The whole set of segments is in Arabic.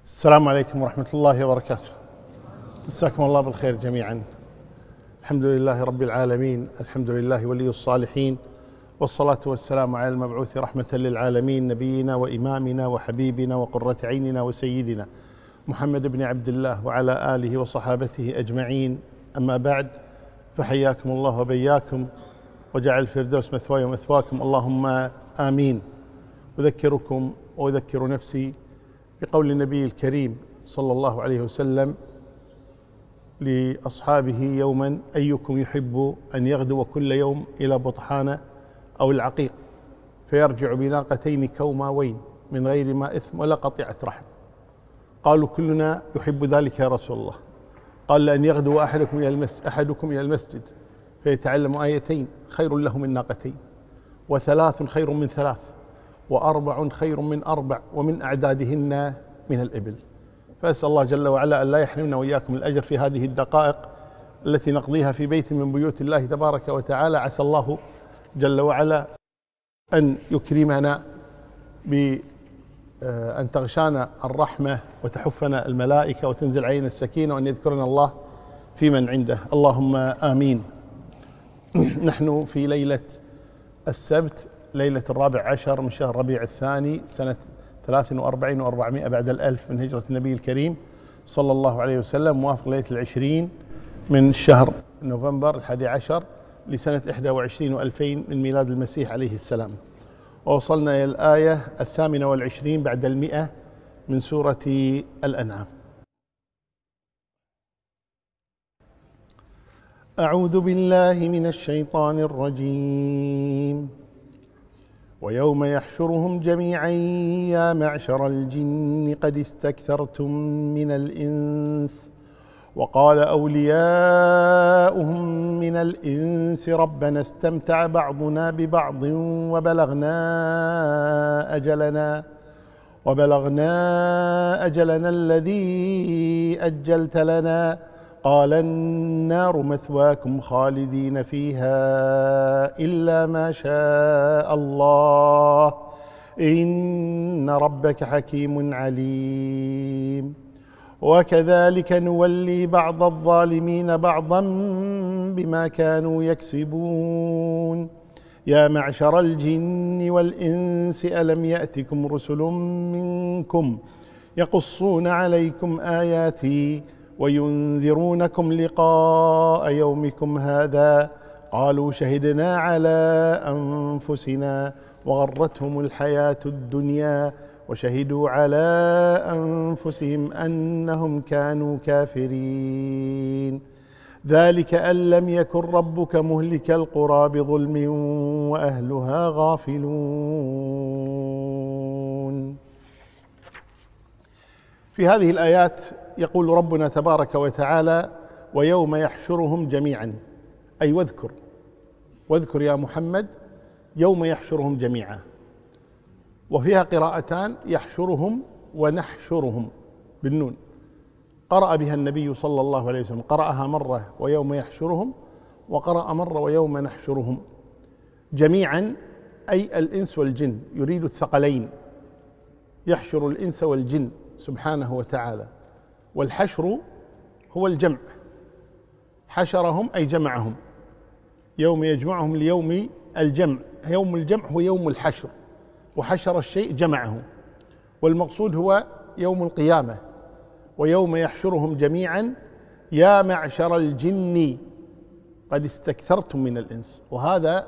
السلام عليكم ورحمة الله وبركاته. مساكم الله بالخير جميعا. الحمد لله رب العالمين، الحمد لله ولي الصالحين، والصلاة والسلام على المبعوث رحمة للعالمين، نبينا وإمامنا وحبيبنا وقرة عيننا وسيدنا محمد بن عبد الله وعلى آله وصحابته أجمعين. أما بعد، فحياكم الله وبياكم، وجعل الفردوس مثواي ومثواكم، اللهم آمين. أذكركم وأذكر نفسي بقول النبي الكريم صلى الله عليه وسلم لأصحابه يوما: أيكم يحب أن يغدو كل يوم إلى بطحان أو العقيق فيرجع بناقتين كوماوين من غير ما إثم ولا قطيعة رحم؟ قالوا: كلنا يحب ذلك يا رسول الله. قال: لأن يغدو أحدكم إلى المسجد فيتعلم آيتين خير له من ناقتين، وثلاث خير من ثلاث، وأربع خير من أربع، ومن أعدادهن من الإبل. فأسأل الله جل وعلا أن لا يحرمنا وإياكم الأجر في هذه الدقائق التي نقضيها في بيت من بيوت الله تبارك وتعالى. عسى الله جل وعلا أن يكرمنا بأن تغشانا الرحمة وتحفنا الملائكة وتنزل علينا السكينة، وأن يذكرنا الله في من عنده، اللهم آمين. نحن في ليلة السبت، ليلة 14 من شهر ربيع الثاني سنة 43 و400 بعد الألف من هجرة النبي الكريم صلى الله عليه وسلم، موافق ليلة 20 من شهر نوفمبر 11 لسنة 21 و2000 من ميلاد المسيح عليه السلام. ووصلنا إلى الآية 28 بعد 100 من سورة الأنعام. أعوذ بالله من الشيطان الرجيم. ويوم يحشرهم جميعا يا معشر الجن قد استكثرتم من الإنس، وقال أولياؤهم من الإنس ربنا استمتع بعضنا ببعض وبلغنا أجلنا الذي أجلت لنا، قال النار مثواكم خالدين فيها إلا ما شاء الله إن ربك حكيم عليم. وكذلك نولي بعض الظالمين بعضا بما كانوا يكسبون. يا معشر الجن والإنس ألم يأتكم رسل منكم يقصون عليكم آياتي وينذرونكم لقاء يومكم هذا؟ قالوا شهدنا على أنفسنا وغرتهم الحياة الدنيا وشهدوا على أنفسهم أنهم كانوا كافرين. ذلك أن لم يكن ربك مهلك القرى بظلم وأهلها غافلون. في هذه الآيات يقول ربنا تبارك وتعالى: ويوم يحشرهم جميعا، أي واذكر يا محمد يوم يحشرهم جميعا. وفيها قراءتان: يحشرهم ونحشرهم بالنون. قرأ بها النبي صلى الله عليه وسلم، قرأها مرة ويوم يحشرهم، وقرأ مرة ويوم نحشرهم. جميعا أي الإنس والجن، يريد الثقلين، يحشر الإنس والجن سبحانه وتعالى. والحشر هو الجمع، حشرهم أي جمعهم، يوم يجمعهم ليوم الجمع. يوم الجمع هو يوم الحشر، وحشر الشيء جمعه، والمقصود هو يوم القيامة. ويوم يحشرهم جميعا يا معشر الجن قد استكثرتم من الإنس. وهذا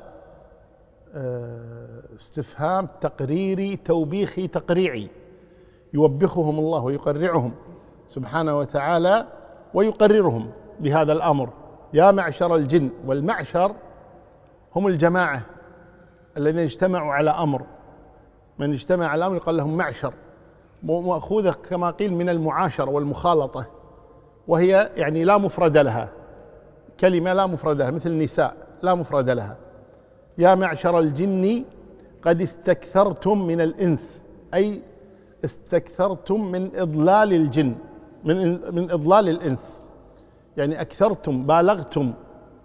استفهام تقريري توبيخي تقريعي، يوبخهم الله ويقرعهم سبحانه وتعالى ويقررهم بهذا الأمر. يا معشر الجن، والمعشر هم الجماعة الذين اجتمعوا على أمر. من اجتمع على أمر يقال لهم معشر، مأخوذة كما قيل من المعاشرة والمخالطة، وهي يعني لا مفرد لها، كلمة لا مفرد لها، مثل النساء لا مفرد لها. يا معشر الجن قد استكثرتم من الإنس، أي استكثرتم من إضلال الجن، من إضلال الإنس، يعني أكثرتم، بالغتم،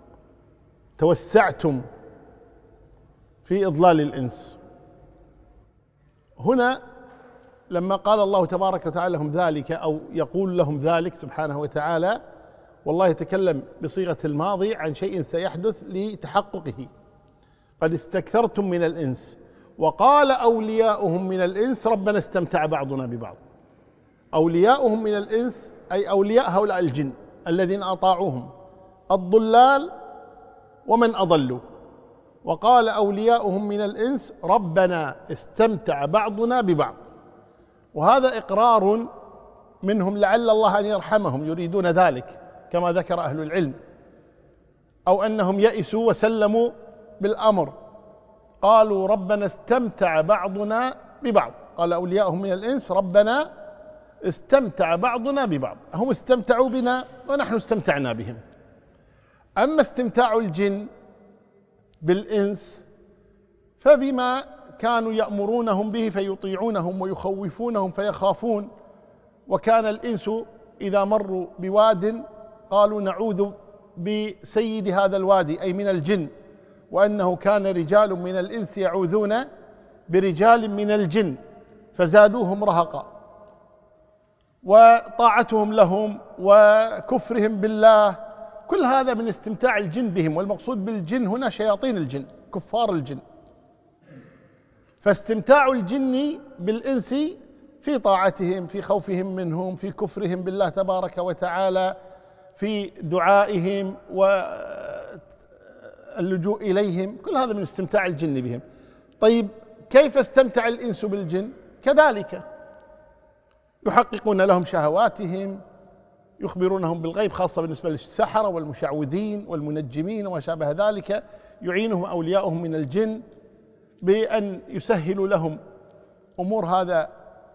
توسعتم في إضلال الإنس. هنا لما قال الله تبارك وتعالى لهم ذلك أو يقول لهم ذلك سبحانه وتعالى، والله يتكلم بصيغة الماضي عن شيء سيحدث لتحققه. قد استكثرتم من الإنس، وقال أولياؤهم من الإنس ربنا استمتع بعضنا ببعض. أولياؤهم من الإنس أي أولياء هؤلاء الجن الذين أطاعوهم، الضلال ومن أضلوا. وقال أولياؤهم من الإنس ربنا استمتع بعضنا ببعض، وهذا إقرار منهم لعل الله أن يرحمهم، يريدون ذلك كما ذكر أهل العلم، أو أنهم يئسوا وسلموا بالأمر، قالوا ربنا استمتع بعضنا ببعض. قال أولياؤهم من الإنس ربنا استمتع بعضنا ببعض، هم استمتعوا بنا ونحن استمتعنا بهم. أما استمتاع الجن بالإنس فبما كانوا يأمرونهم به فيطيعونهم ويخوفونهم فيخافون. وكان الإنس إذا مروا بواد قالوا نعوذ بسيد هذا الوادي أي من الجن، وأنه كان رجال من الإنس يعوذون برجال من الجن فزادوهم رهقا. وطاعتهم لهم وكفرهم بالله كل هذا من استمتاع الجن بهم، والمقصود بالجن هنا شياطين الجن كفار الجن. فاستمتاع الجن بالإنس في طاعتهم، في خوفهم منهم، في كفرهم بالله تبارك وتعالى، في دعائهم واللجوء إليهم، كل هذا من استمتاع الجن بهم. طيب كيف استمتع الإنس بالجن؟ كذلك يحققون لهم شهواتهم، يخبرونهم بالغيب، خاصة بالنسبة للسحرة والمشعوذين والمنجمين وما شابه ذلك. يعينهم أولياؤهم من الجن بأن يسهلوا لهم أمور هذا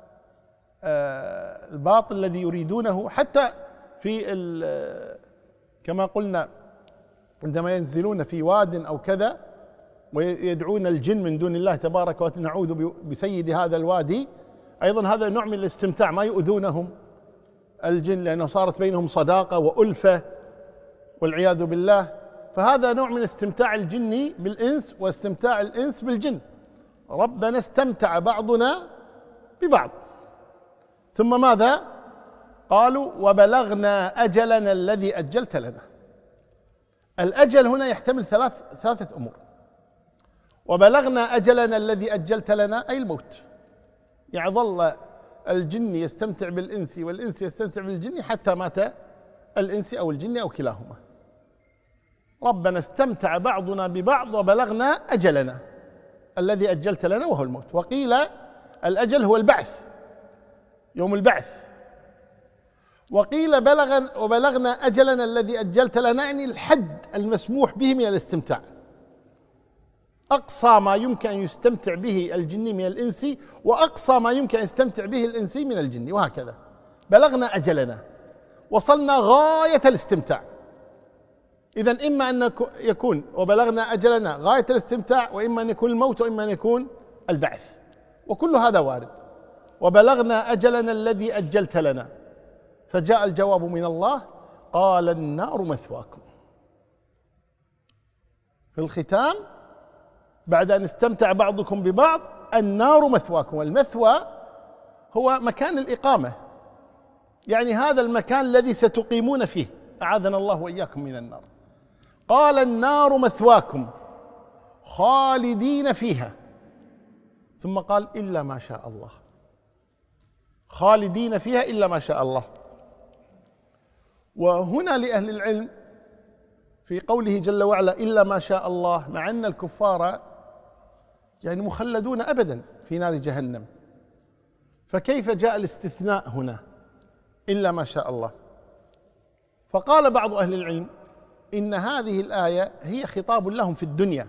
الباطل الذي يريدونه. حتى في كما قلنا عندما ينزلون في واد أو كذا ويدعون الجن من دون الله تبارك وتعالى نعوذ بسيد هذا الوادي، أيضا هذا نوع من الاستمتاع، ما يؤذونهم الجن لأنه صارت بينهم صداقة وألفة والعياذ بالله. فهذا نوع من استمتاع الجن بالإنس واستمتاع الإنس بالجن. ربنا استمتع بعضنا ببعض. ثم ماذا؟ قالوا وبلغنا أجلنا الذي أجلت لنا. الأجل هنا يحتمل ثلاثة أمور. وبلغنا أجلنا الذي أجلت لنا أي الموت، يعني ظل الجن يستمتع بالإنس والإنس يستمتع بالجن حتى مات الإنس أو الجن أو كلاهما. ربنا استمتع بعضنا ببعض وبلغنا أجلنا الذي أجلت لنا وهو الموت. وقيل الأجل هو البعث، يوم البعث. وقيل وبلغنا أجلنا الذي أجلت لنا، يعني الحد المسموح به من الاستمتاع، أقصى ما يمكن أن يستمتع به الجن من الإنس وأقصى ما يمكن أن يستمتع به الإنس من الجن، وهكذا. بلغنا أجلنا، وصلنا غاية الاستمتاع. إذن إما أن يكون وبلغنا أجلنا غاية الاستمتاع، وإما أن يكون الموت، وإما أن يكون البعث، وكل هذا وارد. وبلغنا أجلنا الذي أجلت لنا، فجاء الجواب من الله قال النار مثواكم. في الختام بعد أن استمتع بعضكم ببعض النار مثواكم. المثوى هو مكان الإقامة، يعني هذا المكان الذي ستقيمون فيه، أعاذنا الله وإياكم من النار. قال النار مثواكم خالدين فيها، ثم قال إلا ما شاء الله، خالدين فيها إلا ما شاء الله. وهنا لأهل العلم في قوله جل وعلا إلا ما شاء الله، مع أن الكفار يعني مخلدون أبدا في نار جهنم، فكيف جاء الاستثناء هنا إلا ما شاء الله؟ فقال بعض أهل العلم إن هذه الآية هي خطاب لهم في الدنيا،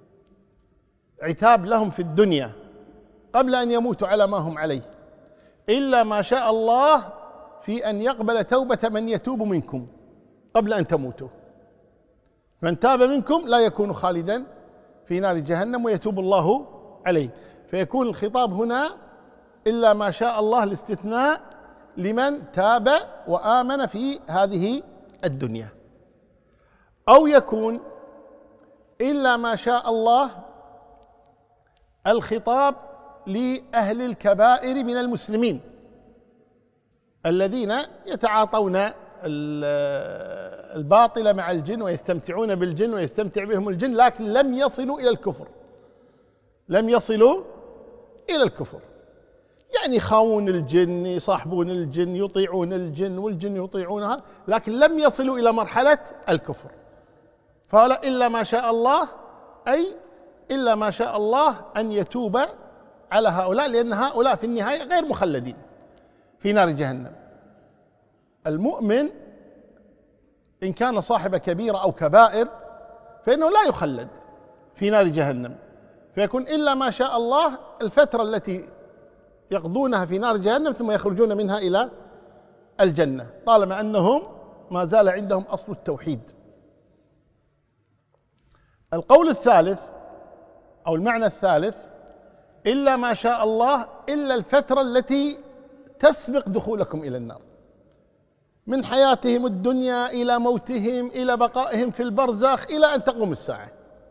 عتاب لهم في الدنيا قبل أن يموتوا على ما هم عليه. إلا ما شاء الله في أن يقبل توبة من يتوب منكم قبل أن تموتوا. من تاب منكم لا يكون خالدا في نار جهنم ويتوب الله عليه. فيكون الخطاب هنا إلا ما شاء الله الاستثناء لمن تاب وآمن في هذه الدنيا، أو يكون إلا ما شاء الله الخطاب لأهل الكبائر من المسلمين الذين يتعاطون الباطل مع الجن ويستمتعون بالجن ويستمتع بهم الجن، لكن لم يصلوا إلى الكفر، لم يصلوا إلى الكفر، يعني يخاون الجن، يصاحبون الجن، يطيعون الجن والجن يطيعونها، لكن لم يصلوا إلى مرحلة الكفر. فلا إلا ما شاء الله، أي إلا ما شاء الله أن يتوب على هؤلاء، لأن هؤلاء في النهاية غير مخلدين في نار جهنم. المؤمن إن كان صاحب كبيرة أو كبائر فإنه لا يخلد في نار جهنم، فيكون إلا ما شاء الله الفترة التي يقضونها في نار جهنم ثم يخرجون منها إلى الجنة، طالما أنهم ما زال عندهم أصل التوحيد. القول الثالث أو المعنى الثالث: إلا ما شاء الله إلا الفترة التي تسبق دخولكم إلى النار، من حياتهم الدنيا إلى موتهم إلى بقائهم في البرزخ إلى أن تقوم الساعة.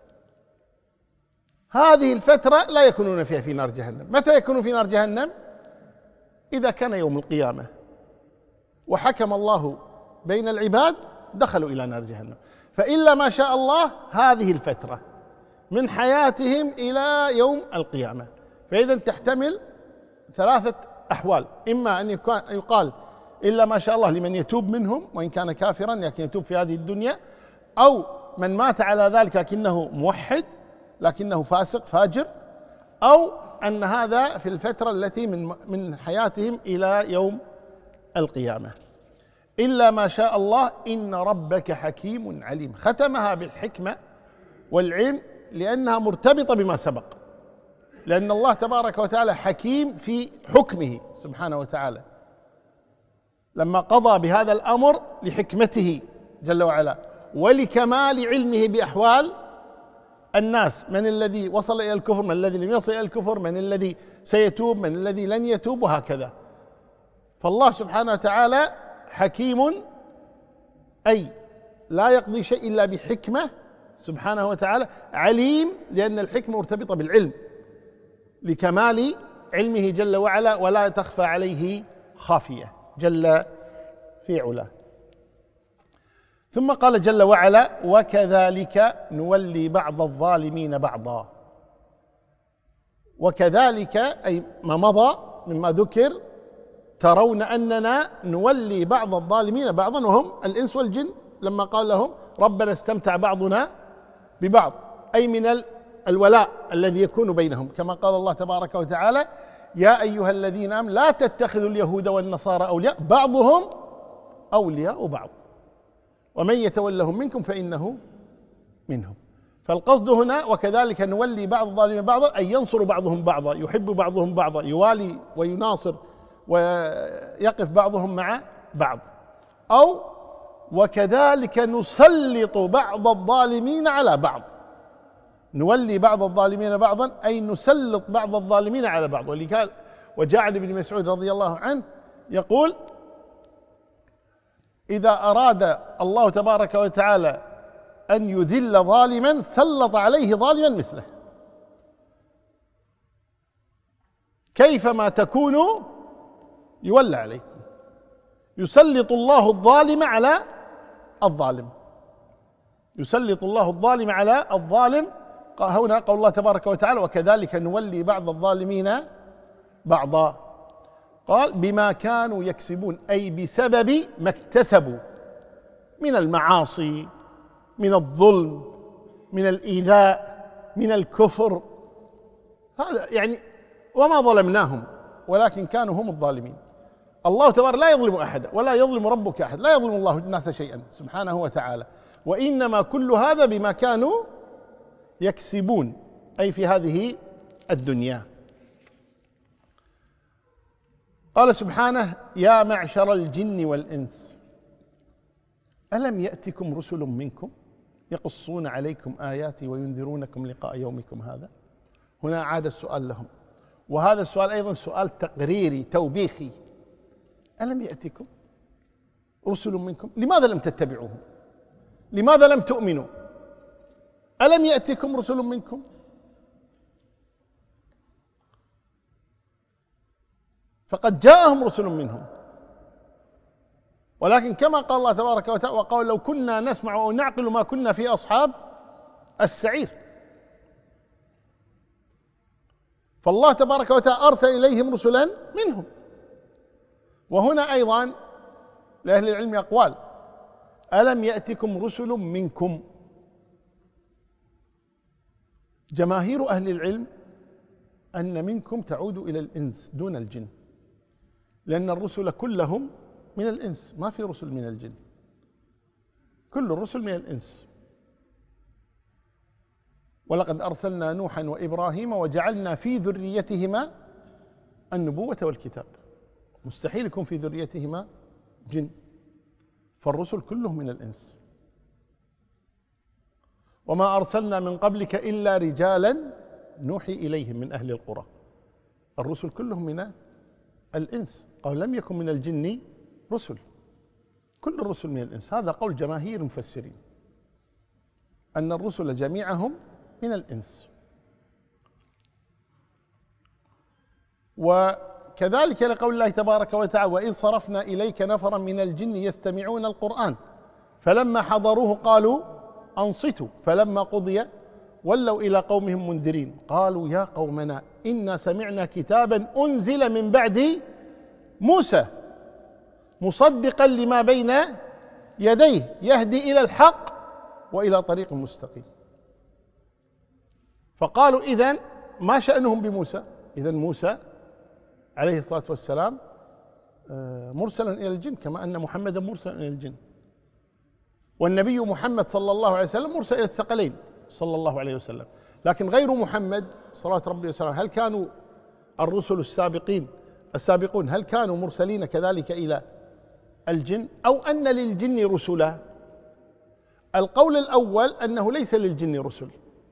هذه الفترة لا يكونون فيها في نار جهنم. متى يكونون في نار جهنم؟ إذا كان يوم القيامة وحكم الله بين العباد دخلوا إلى نار جهنم. فإلا ما شاء الله هذه الفترة من حياتهم إلى يوم القيامة. فإذا تحتمل ثلاثة أحوال: إما أن يقال إلا ما شاء الله لمن يتوب منهم وإن كان كافرا لكن يتوب في هذه الدنيا، أو من مات على ذلك لكنه موحد لكنه فاسق فاجر، أو أن هذا في الفترة التي من حياتهم إلى يوم القيامة. إلا ما شاء الله إن ربك حكيم عليم، ختمها بالحكمة والعلم لأنها مرتبطة بما سبق، لأن الله تبارك وتعالى حكيم في حكمه سبحانه وتعالى، لما قضى بهذا الأمر لحكمته جل وعلا ولكمال علمه بأحوال الناس، من الذي وصل إلى الكفر، من الذي لم يصل إلى الكفر، من الذي سيتوب، من الذي لن يتوب، وهكذا. فالله سبحانه وتعالى حكيم، أي لا يقضي شيء إلا بحكمة سبحانه وتعالى. عليم لأن الحكمة مرتبطة بالعلم لكمال علمه جل وعلا ولا تخفى عليه خافية جل في علاه. ثم قال جل وعلا: وكذلك نولي بعض الظالمين بعضا. وكذلك أي ما مضى مما ذكر ترون أننا نولي بعض الظالمين بعضا، وهم الإنس والجن، لما قال لهم ربنا استمتع بعضنا ببعض، أي من الولاء الذي يكون بينهم، كما قال الله تبارك وتعالى: يا أيها الذين آمنوا لا تتخذوا اليهود والنصارى أولياء بعضهم أولياء بعض ومن يتولهم منكم فإنه منهم. فالقصد هنا وكذلك نولي بعض الظالمين بعضا، أي ينصر بعضهم بعضا، يحب بعضهم بعضا، يوالي ويناصر ويقف بعضهم مع بعض. أو وكذلك نسلط بعض الظالمين على بعض، نولي بعض الظالمين بعضا أي نسلط بعض الظالمين على بعض. وجاء عن ابن مسعود رضي الله عنه يقول: إذا أراد الله تبارك وتعالى أن يذل ظالما سلط عليه ظالما مثله، كيفما تكونوا يولى عليكم. يسلط الله الظالم على الظالم، يسلط الله الظالم على الظالم. هنا قول الله تبارك وتعالى: وكذلك نولي بعض الظالمين بعضا. قال: بما كانوا يكسبون، أي بسبب ما اكتسبوا من المعاصي، من الظلم، من الإيذاء، من الكفر. هذا يعني وما ظلمناهم ولكن كانوا هم الظالمين. الله تبارك لا يظلم أحد ولا يظلم ربك أحد، لا يظلم الله الناس شيئا سبحانه وتعالى، وإنما كل هذا بما كانوا يكسبون، أي في هذه الدنيا. قال سبحانه: يا معشر الجن والإنس ألم يأتكم رسل منكم يقصون عليكم آياتي وينذرونكم لقاء يومكم هذا. هنا عاد السؤال لهم، وهذا السؤال أيضا سؤال تقريري توبيخي: ألم يأتكم رسل منكم؟ لماذا لم تتبعوهم؟ لماذا لم تؤمنوا؟ ألم يأتكم رسل منكم؟ فقد جاءهم رسل منهم، ولكن كما قال الله تبارك وتعالى: وقال لو كنا نسمع أو نعقل ما كنا في أصحاب السعير. فالله تبارك وتعالى أرسل إليهم رسلا منهم. وهنا أيضا لأهل العلم أقوال: ألم يأتكم رسل منكم؟ جماهير أهل العلم أن منكم تعود إلى الإنس دون الجن، لأن الرسل كلهم من الإنس، ما في رسل من الجن، كل الرسل من الإنس. ولقد أرسلنا نوحا وإبراهيم وجعلنا في ذريتهما النبوة والكتاب. مستحيل يكون في ذريتهما جن، فالرسل كلهم من الإنس. وما أرسلنا من قبلك إلا رجالا نوحي إليهم من أهل القرى. الرسل كلهم من الإنس، قال لم يكن من الجن رسل، كل الرسل من الإنس. هذا قول جماهير المفسرين أن الرسل جميعهم من الإنس. وكذلك لقول الله تبارك وتعالى: وإذ صرفنا إليك نفرا من الجن يستمعون القرآن فلما حضروه قالوا أنصتوا فلما قضي ولوا إلى قومهم منذرين قالوا يا قومنا إنا سمعنا كتابا أنزل من بعد موسى مصدقا لما بين يديه يهدي إلى الحق وإلى طريق مستقيم. فقالوا إذن ما شأنهم بموسى؟ إذن موسى عليه الصلاة والسلام مرسلا إلى الجن، كما أن محمدا مرسلا إلى الجن، والنبي محمد صلى الله عليه وسلم مرسل إلى الثقلين صلى الله عليه وسلم. لكن غير محمد صلوات ربي وسلامه، هل كانوا الرسل السابقون هل كانوا مرسلين كذلك إلى الجن، أو أن للجن رسلا؟ القول الأول أنه ليس للجن رسل،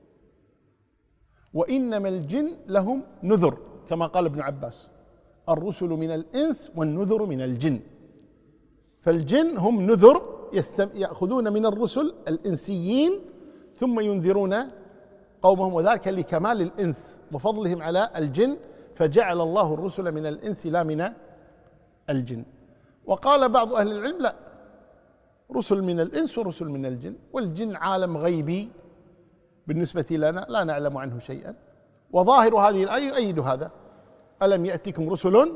وإنما الجن لهم نذر، كما قال ابن عباس: الرسل من الإنس والنذر من الجن. فالجن هم نذر يأخذون من الرسل الإنسيين ثم ينذرون قومهم، وذلك لكمال الإنس وفضلهم على الجن، فجعل الله الرسل من الإنس لا من الجن. وقال بعض أهل العلم: لا، رسل من الإنس ورسل من الجن، والجن عالم غيبي بالنسبة لنا لا نعلم عنه شيئا. وظاهر هذه الآية يؤيد هذا: ألم يأتكم رسل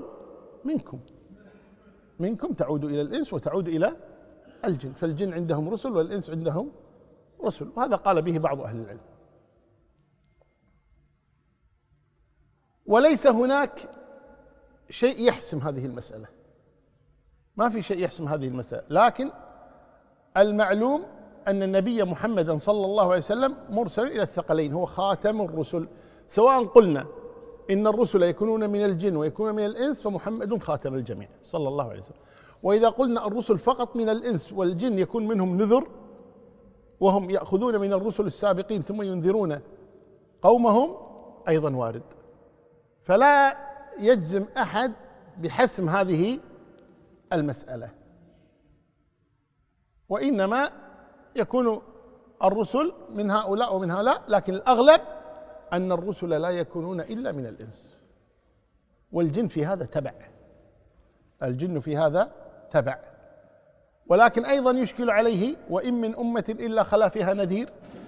منكم تعود إلى الإنس وتعود إلى الجن، فالجن عندهم رسل والإنس عندهم رسل. وهذا قال به بعض أهل العلم. وليس هناك شيء يحسم هذه المسألة، ما في شيء يحسم هذه المسألة، لكن المعلوم أن النبي محمدا صلى الله عليه وسلم مرسل إلى الثقلين، هو خاتم الرسل. سواء قلنا إن الرسل يكونون من الجن ويكونون من الإنس، فمحمد خاتم الجميع صلى الله عليه وسلم. وإذا قلنا الرسل فقط من الإنس والجن يكون منهم نذر، وهم يأخذون من الرسل السابقين ثم ينذرون قومهم، أيضا وارد. فلا يجزم أحد بحسم هذه المسألة، وإنما يكون الرسل من هؤلاء ومن هؤلاء، لكن الأغلب أن الرسل لا يكونون إلا من الإنس، والجن في هذا تبع، الجن في هذا تبع. ولكن أيضا يشكل عليه: وإن من أمة إلا خلا فيها نذير.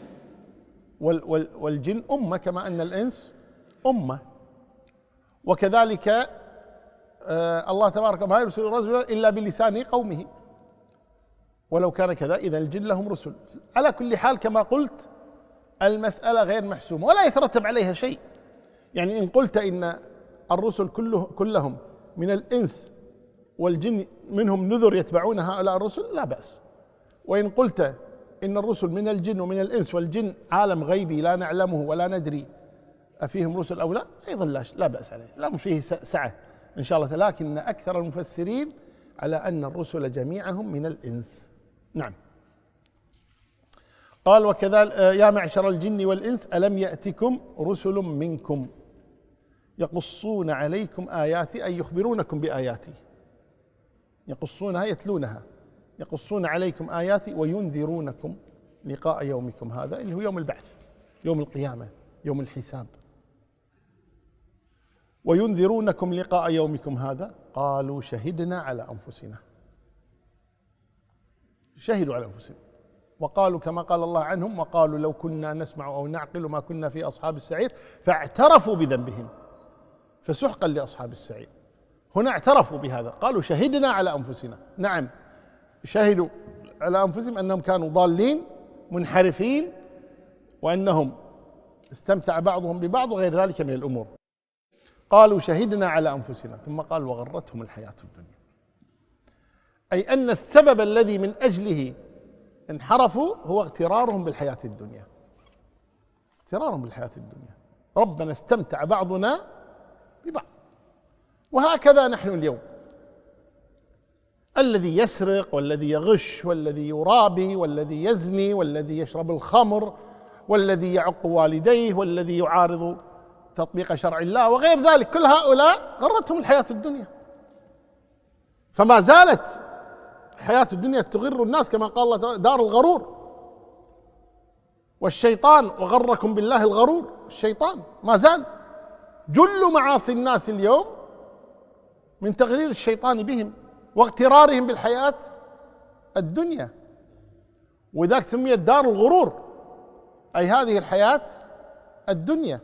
والجن أمة كما أن الإنس أمة. وكذلك الله تبارك ما يرسل رجلا إلا بلسان قومه، ولو كان كذا إذا الجن لهم رسل. على كل حال كما قلت المسألة غير محسومة ولا يترتب عليها شيء. يعني إن قلت إن الرسل كلهم من الإنس والجن منهم نذر يتبعون هؤلاء الرسل لا بأس، وإن قلت إن الرسل من الجن ومن الإنس والجن عالم غيبي لا نعلمه ولا ندري أفيهم رسل أو لا، أيضا لا بأس عليه، لا فيه سعة إن شاء الله. لكن أكثر المفسرين على أن الرسل جميعهم من الإنس. نعم. قال: وكذلك يا معشر الجن والإنس ألم يأتكم رسل منكم يقصون عليكم آياتي، أي يخبرونكم بآياتي، يقصونها يتلونها، يقصون عليكم آياتي وينذرونكم لقاء يومكم هذا، اللي هو يوم البعث، يوم القيامة، يوم الحساب. وينذرونكم لقاء يومكم هذا قالوا شهدنا على أنفسنا. شهدوا على أنفسهم وقالوا كما قال الله عنهم وقالوا لو كنا نسمع أو نعقل ما كنا في أصحاب السعير فاعترفوا بذنبهم فسحقا لأصحاب السعير. هنا اعترفوا بهذا، قالوا شهدنا على أنفسنا. نعم، شهدوا على أنفسهم أنهم كانوا ضالين منحرفين وأنهم استمتع بعضهم ببعض وغير ذلك من الأمور. قالوا شهدنا على أنفسنا، ثم قال وغرتهم الحياة الدنيا، أي أن السبب الذي من أجله انحرفوا هو اغترارهم بالحياة الدنيا. اغترارهم بالحياة الدنيا، ربنا استمتع بعضنا ببعض. وهكذا نحن اليوم، الذي يسرق والذي يغش والذي يرابي والذي يزني والذي يشرب الخمر والذي يعق والديه والذي يعارض تطبيق شرع الله وغير ذلك، كل هؤلاء غرتهم الحياة الدنيا، فما زالت الحياة الدنيا تغر الناس كما قال الله تعالى دار الغرور. والشيطان وغركم بالله الغرور، الشيطان ما زال. جل معاصي الناس اليوم من تغرير الشيطان بهم واغترارهم بالحياة الدنيا، وذاك سميت دار الغرور، أي هذه الحياة الدنيا.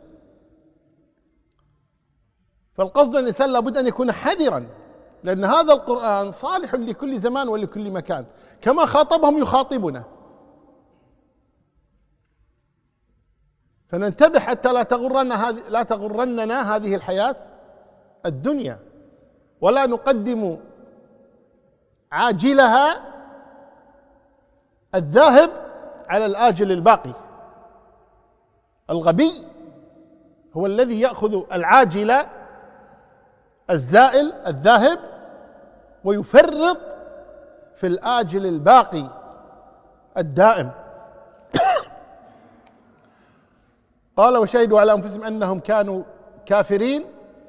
فالقصد أن الإنسان لابد أن يكون حذرا، لأن هذا القرآن صالح لكل زمان ولكل مكان، كما خاطبهم يخاطبنا، فننتبه حتى لا تغرننا هذه الحياة الدنيا، ولا نقدم عاجلها الذاهب على الآجل الباقي. الغبي هو الذي يأخذ العاجل الزائل الذاهب ويفرط في الآجل الباقي الدائم. قال وشهدوا على أنفسهم أنهم كانوا كافرين،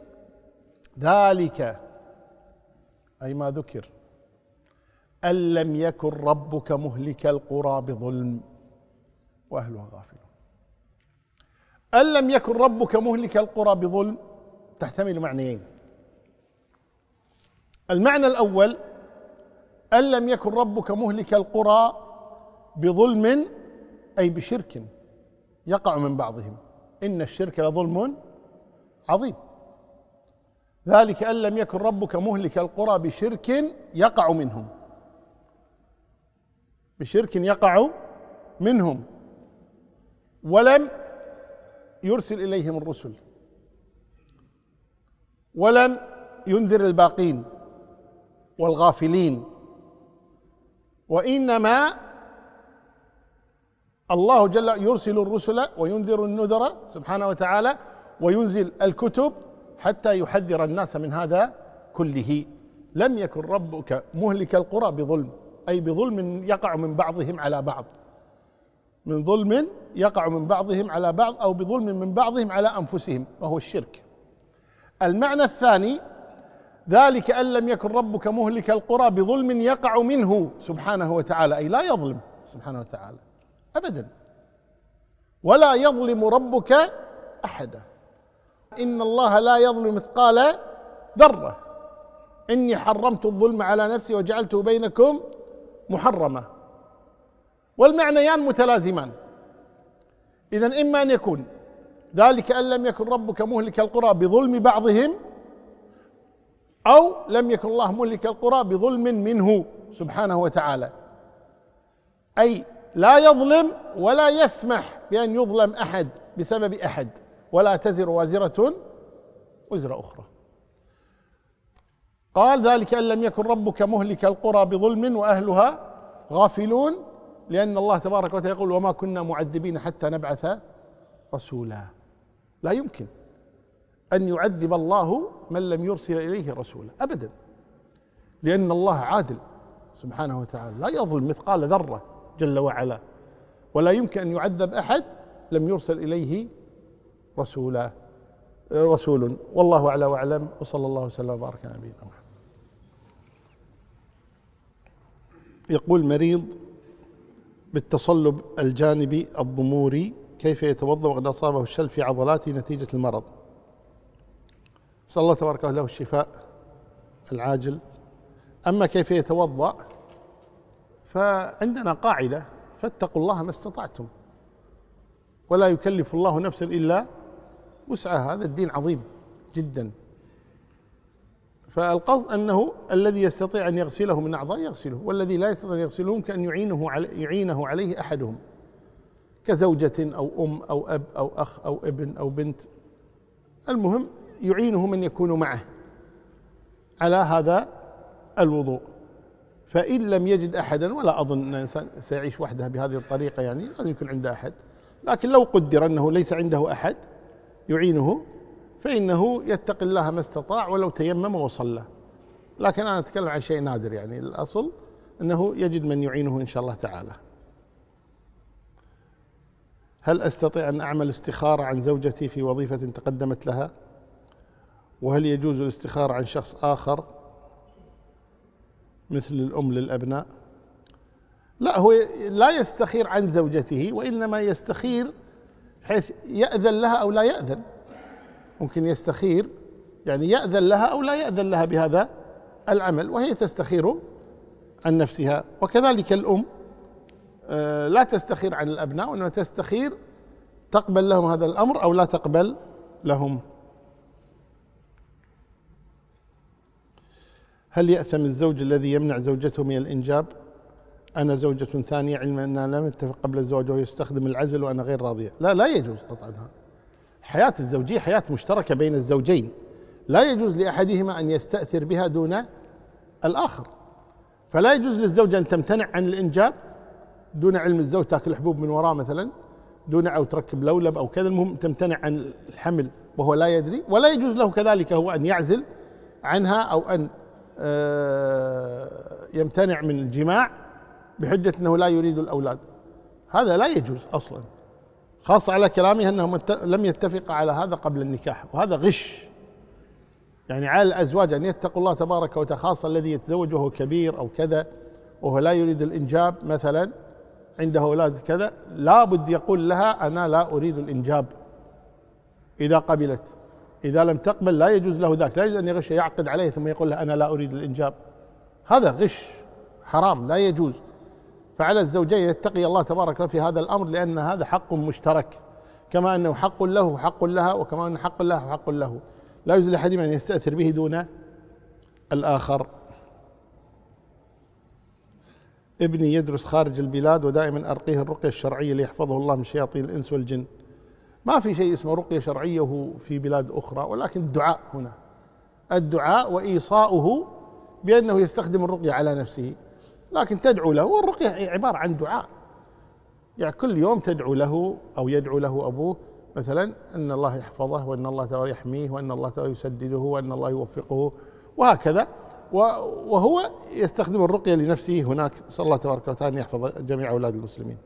ذلك أي ما ذكر أن لم يكن ربك مهلك القرى بظلم وأهلها غافلون. أن لم يكن ربك مهلك القرى بظلم تحتمل معنيين. المعنى الأول أن لم يكن ربك مهلك القرى بظلم أي بشرك يقع من بعضهم، إن الشرك لظلم عظيم. ذلك أن لم يكن ربك مهلك القرى بشرك يقع منهم، بشرك يقع منهم، ولم يرسل إليهم الرسل، ولم ينذر الباقين والغافلين، وإنما الله جل يرسل الرسل وينذر النذر سبحانه وتعالى وينزل الكتب حتى يحذر الناس من هذا كله. لم يكن ربك مهلك القرى بظلم، أي بظلم يقع من بعضهم على بعض، من ظلم يقع من بعضهم على بعض، أو بظلم من بعضهم على أنفسهم وهو الشرك. المعنى الثاني ذلك أن لم يكن ربك مهلك القرى بظلم يقع منه سبحانه وتعالى، أي لا يظلم سبحانه وتعالى أبدا، ولا يظلم ربك أحدا. إن الله لا يظلم مثقال ذرة، إني حرمت الظلم على نفسي وجعلته بينكم محرمة. والمعنيان متلازمان. إذن إما أن يكون ذلك أن لم يكن ربك مهلك القرى بظلم بعضهم، أو لم يكن الله مهلك القرى بظلم منه سبحانه وتعالى، أي لا يظلم ولا يسمح بأن يظلم أحد بسبب أحد، ولا تزر وازرة وزر أخرى. قال ذلك أن لم يكن ربك مهلك القرى بظلم وأهلها غافلون، لأن الله تبارك وتعالى يقول وما كنا معذبين حتى نبعث رسولا. لا يمكن أن يعذب الله من لم يرسل إليه رسولا أبدا، لأن الله عادل سبحانه وتعالى، لا يظلم مثقال ذرة جل وعلا، ولا يمكن أن يعذب أحد لم يرسل إليه رسول. والله أعلى وأعلم، وصلى الله وسلم وبارك على نبينا محمد. يقول مريض بالتصلب الجانبي الضموري كيف يتوضأ وقد أصابه الشل في عضلاته نتيجة المرض؟ نسأل الله تبارك له الشفاء العاجل. أما كيف يتوضأ فعندنا قاعدة: فاتقوا الله ما استطعتم، ولا يكلف الله نفسا إلا وسعها. هذا الدين عظيم جدا. فالقصد أنه الذي يستطيع أن يغسله من أعضاء يغسله، والذي لا يستطيع أن يغسله كأن يعينه عليه أحدهم، كزوجة أو أم أو أب أو أخ أو ابن أو بنت، المهم يعينه من يكون معه على هذا الوضوء. فإن لم يجد أحدا، ولا أظن أن الإنسان سيعيش وحده بهذه الطريقة، يعني لازم يكون عنده أحد، لكن لو قدر أنه ليس عنده أحد يعينه فإنه يتقي الله ما استطاع ولو تيمم وصلى. لكن أنا أتكلم عن شيء نادر، يعني الأصل أنه يجد من يعينه إن شاء الله تعالى. هل أستطيع أن أعمل استخارة عن زوجتي في وظيفة تقدمت لها؟ وهل يجوز الاستخارة عن شخص آخر مثل الأم للأبناء؟ لا، هو لا يستخير عن زوجته، وإنما يستخير حيث يأذن لها أو لا يأذن. ممكن يستخير يعني يأذن لها أو لا يأذن لها بهذا العمل، وهي تستخير عن نفسها. وكذلك الأم لا تستخير عن الأبناء، وإنما تستخير تقبل لهم هذا الأمر أو لا تقبل لهم. هل يأثم الزوج الذي يمنع زوجته من الإنجاب؟ أنا زوجة ثانية، علما أننا لم نتفق قبل الزواج وهو يستخدم العزل وأنا غير راضية. لا يجوز قطعا. الحياة الزوجية حياة مشتركة بين الزوجين، لا يجوز لأحدهما أن يستأثر بها دون الآخر. فلا يجوز للزوجة أن تمتنع عن الإنجاب دون علم الزوج، تأكل حبوب من وراء مثلا دون، أو تركب لولب أو كذا، المهم تمتنع عن الحمل وهو لا يدري. ولا يجوز له كذلك هو أن يعزل عنها أو أن يمتنع من الجماع بحجة أنه لا يريد الأولاد. هذا لا يجوز أصلا، خاصة على كلامه أنهم لم يتفقوا على هذا قبل النكاح، وهذا غش. يعني على الأزواج أن يتقوا الله تبارك وتعالى، خاصة الذي يتزوج وهو كبير أو كذا وهو لا يريد الإنجاب مثلا، عنده أولاد كذا، لا بد يقول لها أنا لا أريد الإنجاب إذا قبلت. إذا لم تقبل لا يجوز له ذاك، لا يجوز أن يغش، يعقد عليه ثم يقول لها أنا لا أريد الإنجاب. هذا غش حرام لا يجوز. فعلى الزوجين يتقي الله تبارك وتعالى في هذا الأمر، لأن هذا حق مشترك، كما أنه حق له وحق لها، وكما أنه حق له وحق له. لا يجوز لأحدهما أن يستأثر به دون الآخر. ابني يدرس خارج البلاد ودائما أرقيه الرقية الشرعية ليحفظه الله من شياطين الإنس والجن. ما في شيء اسمه رقية شرعية وهو في بلاد أخرى، ولكن الدعاء هنا، الدعاء وإيصاؤه بأنه يستخدم الرقية على نفسه، لكن تدعو له. والرقية عبارة عن دعاء، يعني كل يوم تدعو له أو يدعو له أبوه مثلا أن الله يحفظه، وأن الله تعالى يحميه، وأن الله تعالى يسدده، وأن الله يوفقه، وهكذا. وهو يستخدم الرقية لنفسه هناك. نسأل الله تبارك وتعالى أن يحفظ جميع أولاد المسلمين.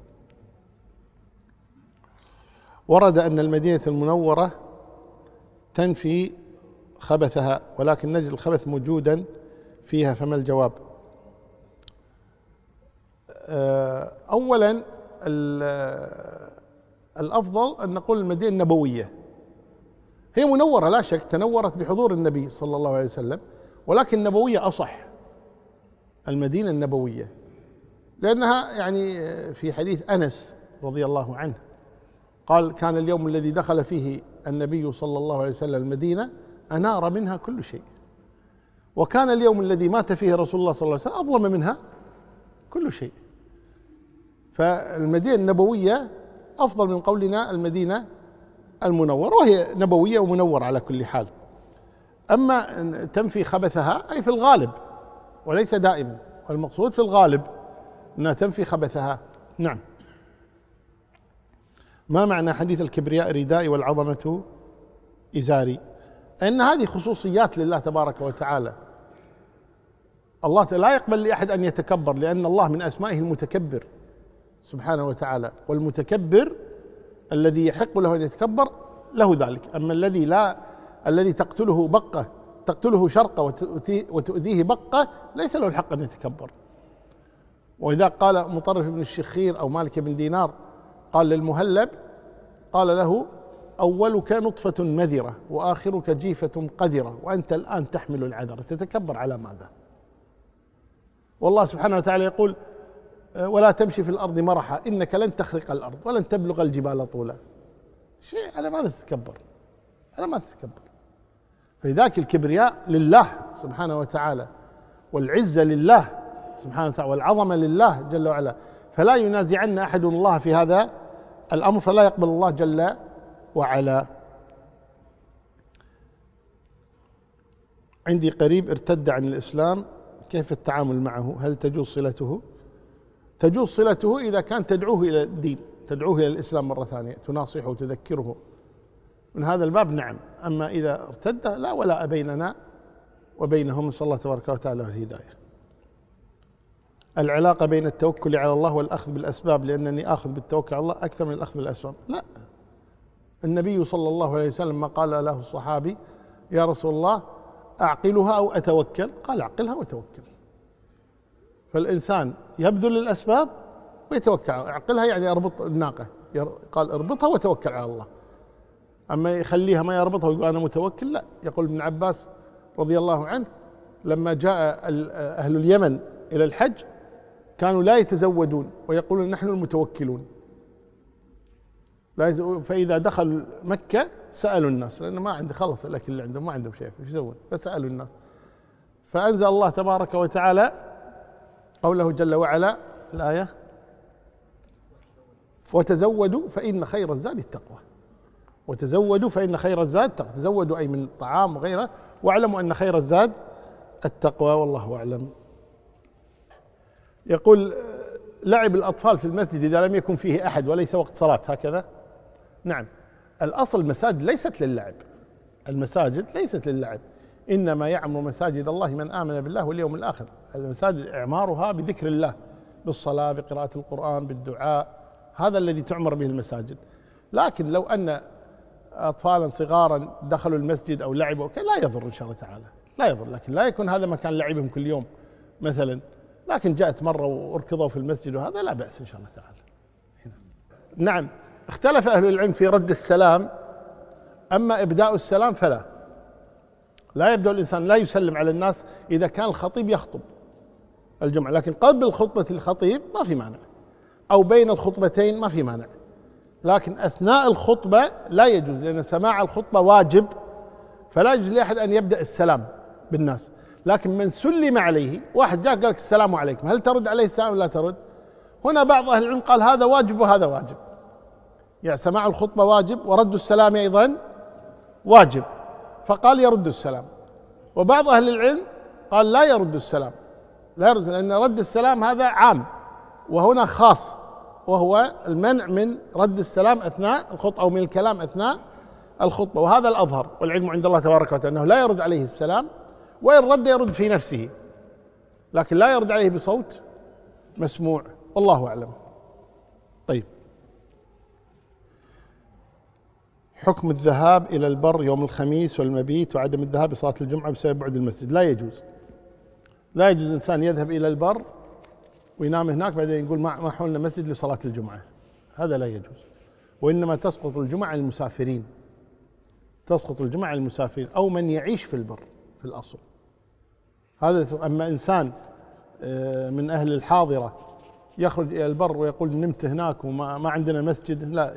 ورد أن المدينة المنورة تنفي خبثها، ولكن نجد الخبث موجودا فيها، فما الجواب؟ أولا الأفضل أن نقول المدينة النبوية، هي منورة لا شك، تنورت بحضور النبي صلى الله عليه وسلم، ولكن النبوية أصح، المدينة النبوية، لأنها يعني في حديث أنس رضي الله عنه قال كان اليوم الذي دخل فيه النبي صلى الله عليه وسلم المدينة أنار منها كل شيء، وكان اليوم الذي مات فيه رسول الله صلى الله عليه وسلم أظلم منها كل شيء. فالمدينة النبوية أفضل من قولنا المدينة المنورة، وهي نبوية ومنورة على كل حال. أما تنفي خبثها أي في الغالب وليس دائما، والمقصود في الغالب أنها تنفي خبثها. نعم. ما معنى حديث الكبرياء ردائي والعظمة إزاري؟ أن هذه خصوصيات لله تبارك وتعالى. الله لا يقبل لأحد أن يتكبر، لأن الله من أسمائه المتكبر سبحانه وتعالى، والمتكبر الذي يحق له أن يتكبر له ذلك. أما الذي تقتله بقة، تقتله شرقة وتؤذيه بقة، ليس له الحق أن يتكبر. وإذا قال مطرف بن الشخير أو مالك بن دينار قال للمهلب، قال له أولك نطفة مذرة وآخرك جيفة قذرة وأنت الآن تحمل العذر، تتكبر على ماذا؟ والله سبحانه وتعالى يقول ولا تمشي في الأرض مرحا إنك لن تخرق الأرض ولن تبلغ الجبال طولا. شيء على ماذا تتكبر؟ على ما تتكبر. فلذلك الكبرياء لله سبحانه وتعالى، والعزة لله سبحانه وتعالى، والعظمة لله جل وعلا، فلا ينازعن أحد الله في هذا الأمر، فلا يقبل الله جل وعلا. عندي قريب ارتد عن الإسلام، كيف التعامل معه؟ هل تجوز صلته؟ تجوز صلته إذا كان تدعوه إلى الدين، تدعوه إلى الإسلام مرة ثانية، تناصحه وتذكره، من هذا الباب نعم. أما إذا ارتد لا ولاء بيننا وبينهم، نسأل الله تبارك وتعالى الهداية. العلاقة بين التوكل على الله والأخذ بالأسباب، لأنني آخذ بالتوكل على الله أكثر من الأخذ بالأسباب. لا، النبي صلى الله عليه وسلم ما قال له الصحابي يا رسول الله أعقلها أو أتوكل؟ قال أعقلها وتوكل. فالإنسان يبذل الأسباب ويتوكل. أعقلها يعني أربط الناقة، قال اربطها وتوكل على الله. أما يخليها ما يربطها ويقول أنا متوكل، لا. يقول ابن عباس رضي الله عنه لما جاء أهل اليمن إلى الحج كانوا لا يتزودون ويقولون نحن المتوكلون، فإذا دخلوا مكة سألوا الناس، لأنه ما عنده خلص الأكل اللي عندهم، ما عندهم شيء ايش يسوون، فسألوا الناس. فأنزل الله تبارك وتعالى قوله جل وعلا الآية وتزودوا فإن خير الزاد التقوى. وتزودوا فإن خير الزاد التقوى، تزودوا أي من الطعام وغيره، واعلموا أن خير الزاد التقوى، والله أعلم. يقول لعب الأطفال في المسجد إذا لم يكن فيه أحد وليس وقت صلاة هكذا؟ نعم، الأصل المساجد ليست للعب، المساجد ليست للعب، إنما يعمر مساجد الله من آمن بالله واليوم الآخر. المساجد إعمارها بذكر الله، بالصلاة، بقراءة القرآن، بالدعاء، هذا الذي تعمر به المساجد. لكن لو أن أطفالا صغارا دخلوا المسجد أو لعبوا لا يضر إن شاء الله تعالى، لا يضر، لكن لا يكون هذا مكان لعبهم كل يوم مثلا. لكن جاءت مرة واركضوا في المسجد وهذا لا بأس إن شاء الله تعالى. نعم، اختلف أهل العلم في رد السلام، أما إبداء السلام فلا، لا يبدأ الإنسان، لا يسلم على الناس إذا كان الخطيب يخطب الجمعة، لكن قبل خطبة الخطيب ما في مانع، أو بين الخطبتين ما في مانع، لكن أثناء الخطبة لا يجوز، لأن سماع الخطبة واجب، فلا يجوز لأحد أن يبدأ السلام بالناس. لكن من سلم عليه، واحد جاء قال لك السلام عليكم، هل ترد عليه السلام ولا ترد؟ هنا بعض أهل العلم قال هذا واجب وهذا واجب، يعني سماع الخطبة واجب ورد السلام أيضا واجب، فقال يرد السلام. وبعض أهل العلم قال لا يرد السلام، لا يرد، لأن رد السلام هذا عام وهنا خاص، وهو المنع من رد السلام أثناء الخطبة أو من الكلام أثناء الخطبة، وهذا الأظهر والعلم عند الله تبارك وتعالى أنه لا يرد عليه السلام، وإن رد يرد في نفسه، لكن لا يرد عليه بصوت مسموع، والله أعلم. طيب، حكم الذهاب إلى البر يوم الخميس والمبيت وعدم الذهاب لصلاة الجمعة بسبب بعد المسجد. لا يجوز، لا يجوز الإنسان يذهب إلى البر وينام هناك بعدين يقول ما حولنا مسجد لصلاة الجمعة، هذا لا يجوز. وإنما تسقط الجمعة على المسافرين، تسقط الجمعة على المسافرين أو من يعيش في البر في الأصل هذا. أما إنسان من أهل الحاضرة يخرج إلى البر ويقول نمت هناك وما عندنا مسجد، لا،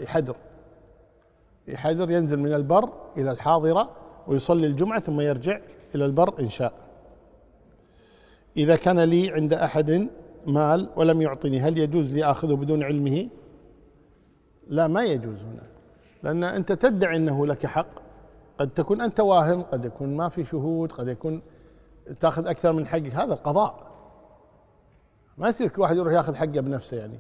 يحذر ينزل من البر إلى الحاضرة ويصلي الجمعة ثم يرجع إلى البر إن شاء. إذا كان لي عند أحد مال ولم يعطني هل يجوز لي أخذه بدون علمه؟ لا، ما يجوز هنا، لأن أنت تدعي أنه لك حق، قد تكون أنت واهم، قد يكون ما في شهود، قد يكون تأخذ أكثر من حقك، هذا القضاء، ما يصير كل واحد يروح يأخذ حقه بنفسه يعني.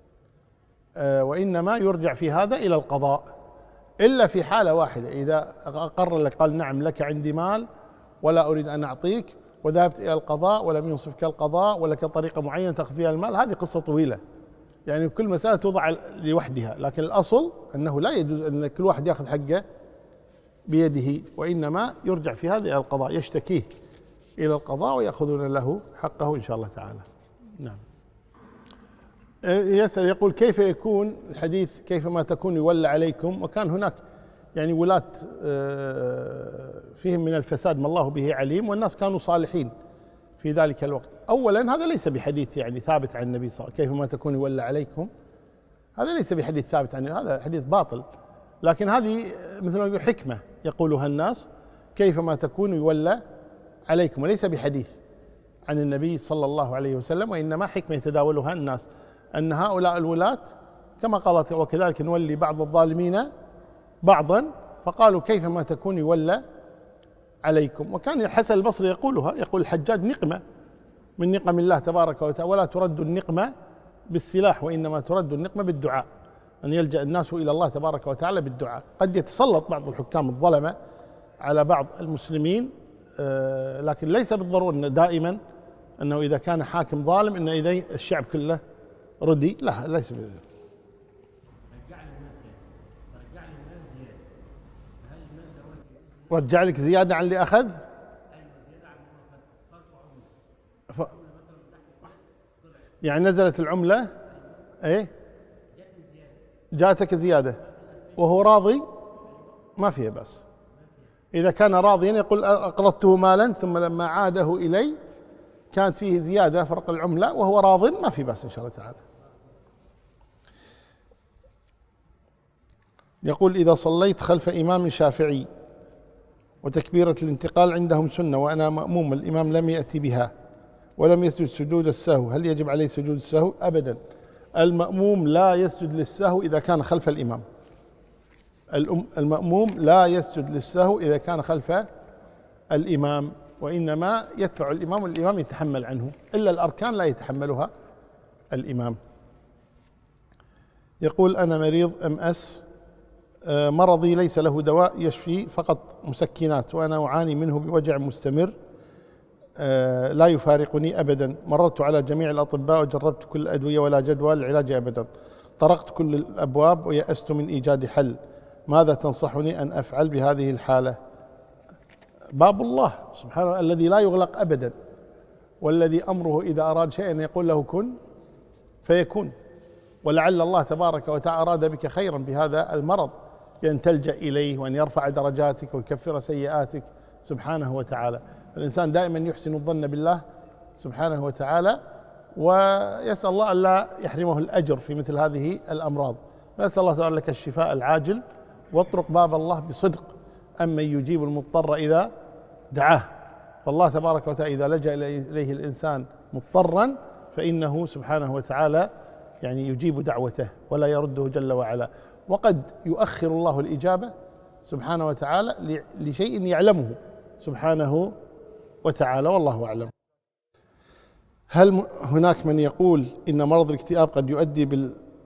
وإنما يرجع في هذا إلى القضاء، إلا في حالة واحدة، إذا أقر لك قال نعم لك عندي مال ولا أريد أن أعطيك، وذهبت إلى القضاء ولم ينصفك القضاء ولك طريقة معينة تأخذ فيها المال، هذه قصة طويلة يعني، كل مسألة توضع لوحدها، لكن الأصل أنه لا يجوز أن كل واحد يأخذ حقه بيده، وإنما يرجع في هذا إلى القضاء، يشتكيه إلى القضاء ويأخذون له حقه إن شاء الله تعالى. نعم. يسأل يقول كيف يكون الحديث كيفما تكون يولى عليكم، وكان هناك يعني ولاة فيهم من الفساد ما الله به عليم، والناس كانوا صالحين في ذلك الوقت. أولا هذا ليس بحديث يعني ثابت عن النبي صلى الله عليه وسلم، كيفما تكون يولى عليكم، هذا ليس بحديث ثابت عنه، هذا حديث باطل. لكن هذه مثل ما يقول حكمة يقولها الناس، كيفما تكون يولى عليكم، وليس بحديث عن النبي صلى الله عليه وسلم، وإنما حكمة يتداولها الناس، أن هؤلاء الولاة كما قالت وكذلك نولي بعض الظالمين بعضا، فقالوا كيفما تكون يولى عليكم. وكان الحسن البصري يقولها، يقول الحجاج نقمة من نقم الله تبارك وتعالى، ولا ترد النقمة بالسلاح وإنما ترد النقمة بالدعاء، أن يلجأ الناس إلى الله تبارك وتعالى بالدعاء. قد يتسلط بعض الحكام الظلمة على بعض المسلمين، لكن ليس بالضرورة أن دائما أنه إذا كان حاكم ظالم أن إذا الشعب كله ردي، لا ليس رجع لك زيادة عن اللي أخذ. يعني نزلت العملة، ايه جاتك زيادة وهو راضي ما فيها بس. إذا كان راضيا يقول أقرضته مالا ثم لما عاده إلي كانت فيه زيادة فرق العملة وهو راض، ما في بس إن شاء الله تعالى. يقول إذا صليت خلف إمام شافعي وتكبيرة الانتقال عندهم سنة وأنا مأموم، الإمام لم يأتي بها ولم يسجد سجود السهو، هل يجب عليه سجود السهو؟ أبدا، المأموم لا يسجد للسهو إذا كان خلف الإمام. المأموم لا يسجد للسهو إذا كان خلف الإمام، وإنما يتبع الإمام والإمام يتحمل عنه، إلا الأركان لا يتحملها الإمام. يقول أنا مريض MS، مرضي ليس له دواء يشفي، فقط مسكنات، وأنا أعاني منه بوجع مستمر لا يفارقني أبدا، مررت على جميع الأطباء وجربت كل الأدوية ولا جدوى للعلاج أبدا، طرقت كل الأبواب ويأست من إيجاد حل، ماذا تنصحني أن أفعل بهذه الحالة؟ باب الله سبحانه الذي لا يغلق أبدا، والذي أمره إذا أراد شيئا يقول له كن فيكون، ولعل الله تبارك وتعالى أراد بك خيرا بهذا المرض، بأن تلجأ إليه وأن يرفع درجاتك ويكفر سيئاتك سبحانه وتعالى. الإنسان دائما يحسن الظن بالله سبحانه وتعالى، ويسأل الله ألا يحرمه الأجر في مثل هذه الأمراض. نسأل الله تعالى لك الشفاء العاجل، واطرق باب الله بصدق، أمن يجيب المضطر إذا دعاه. فالله تبارك وتعالى إذا لجأ إليه الإنسان مضطرا فإنه سبحانه وتعالى يعني يجيب دعوته ولا يرده جل وعلا. وقد يؤخر الله الإجابة سبحانه وتعالى لشيء يعلمه سبحانه وتعالى، والله أعلم. هل هناك من يقول إن مرض الاكتئاب قد يؤدي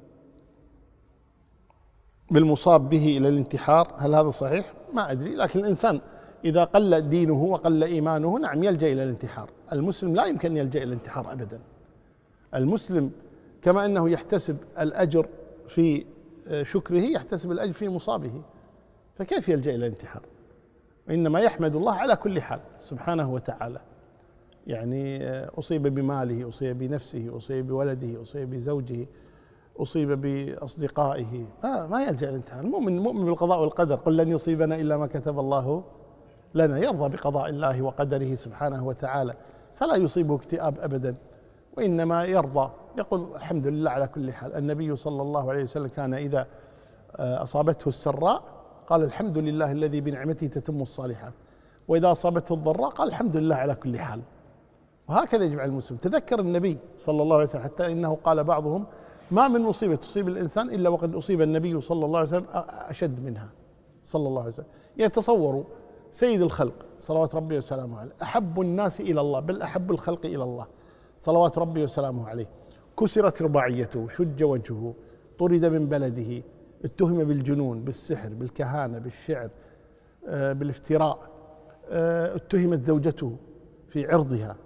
بالمصاب به إلى الانتحار؟ هل هذا صحيح؟ ما أدري، لكن الإنسان إذا قل دينه وقل إيمانه نعم يلجأ إلى الانتحار. المسلم لا يمكن أن يلجأ إلى الانتحار أبدا. المسلم كما أنه يحتسب الأجر في شكره يحتسب الأجر في مصابه، فكيف يلجأ إلى الانتحار؟ إنما يحمد الله على كل حال سبحانه وتعالى. يعني أصيب بماله، أصيب بنفسه، أصيب بولده، أصيب بزوجه، أصيب بأصدقائه، ما يلجأ الانتحار. المؤمن مؤمن بالقضاء والقدر، قل لن يصيبنا إلا ما كتب الله لنا، يرضى بقضاء الله وقدره سبحانه وتعالى، فلا يصيبه اكتئاب أبدا، وإنما يرضى، يقول الحمد لله على كل حال. النبي صلى الله عليه وسلم كان إذا أصابته السراء قال الحمد لله الذي بنعمته تتم الصالحات، وإذا أصابته الضراء قال الحمد لله على كل حال. وهكذا يجب على المسلم. تذكر النبي صلى الله عليه وسلم حتى إنه قال بعضهم ما من مصيبة تصيب الإنسان إلا وقد أصيب النبي صلى الله عليه وسلم أشد منها صلى الله عليه وسلم. يتصوروا سيد الخلق صلوات ربي وسلامه عليه، أحب الناس إلى الله، بل أحب الخلق إلى الله صلوات ربي وسلامه عليه، كسرت رباعيته، شج وجهه، طرد من بلده، اتهم بالجنون، بالسحر، بالكهانة، بالشعر، بالافتراء، اتهمت زوجته في عرضها،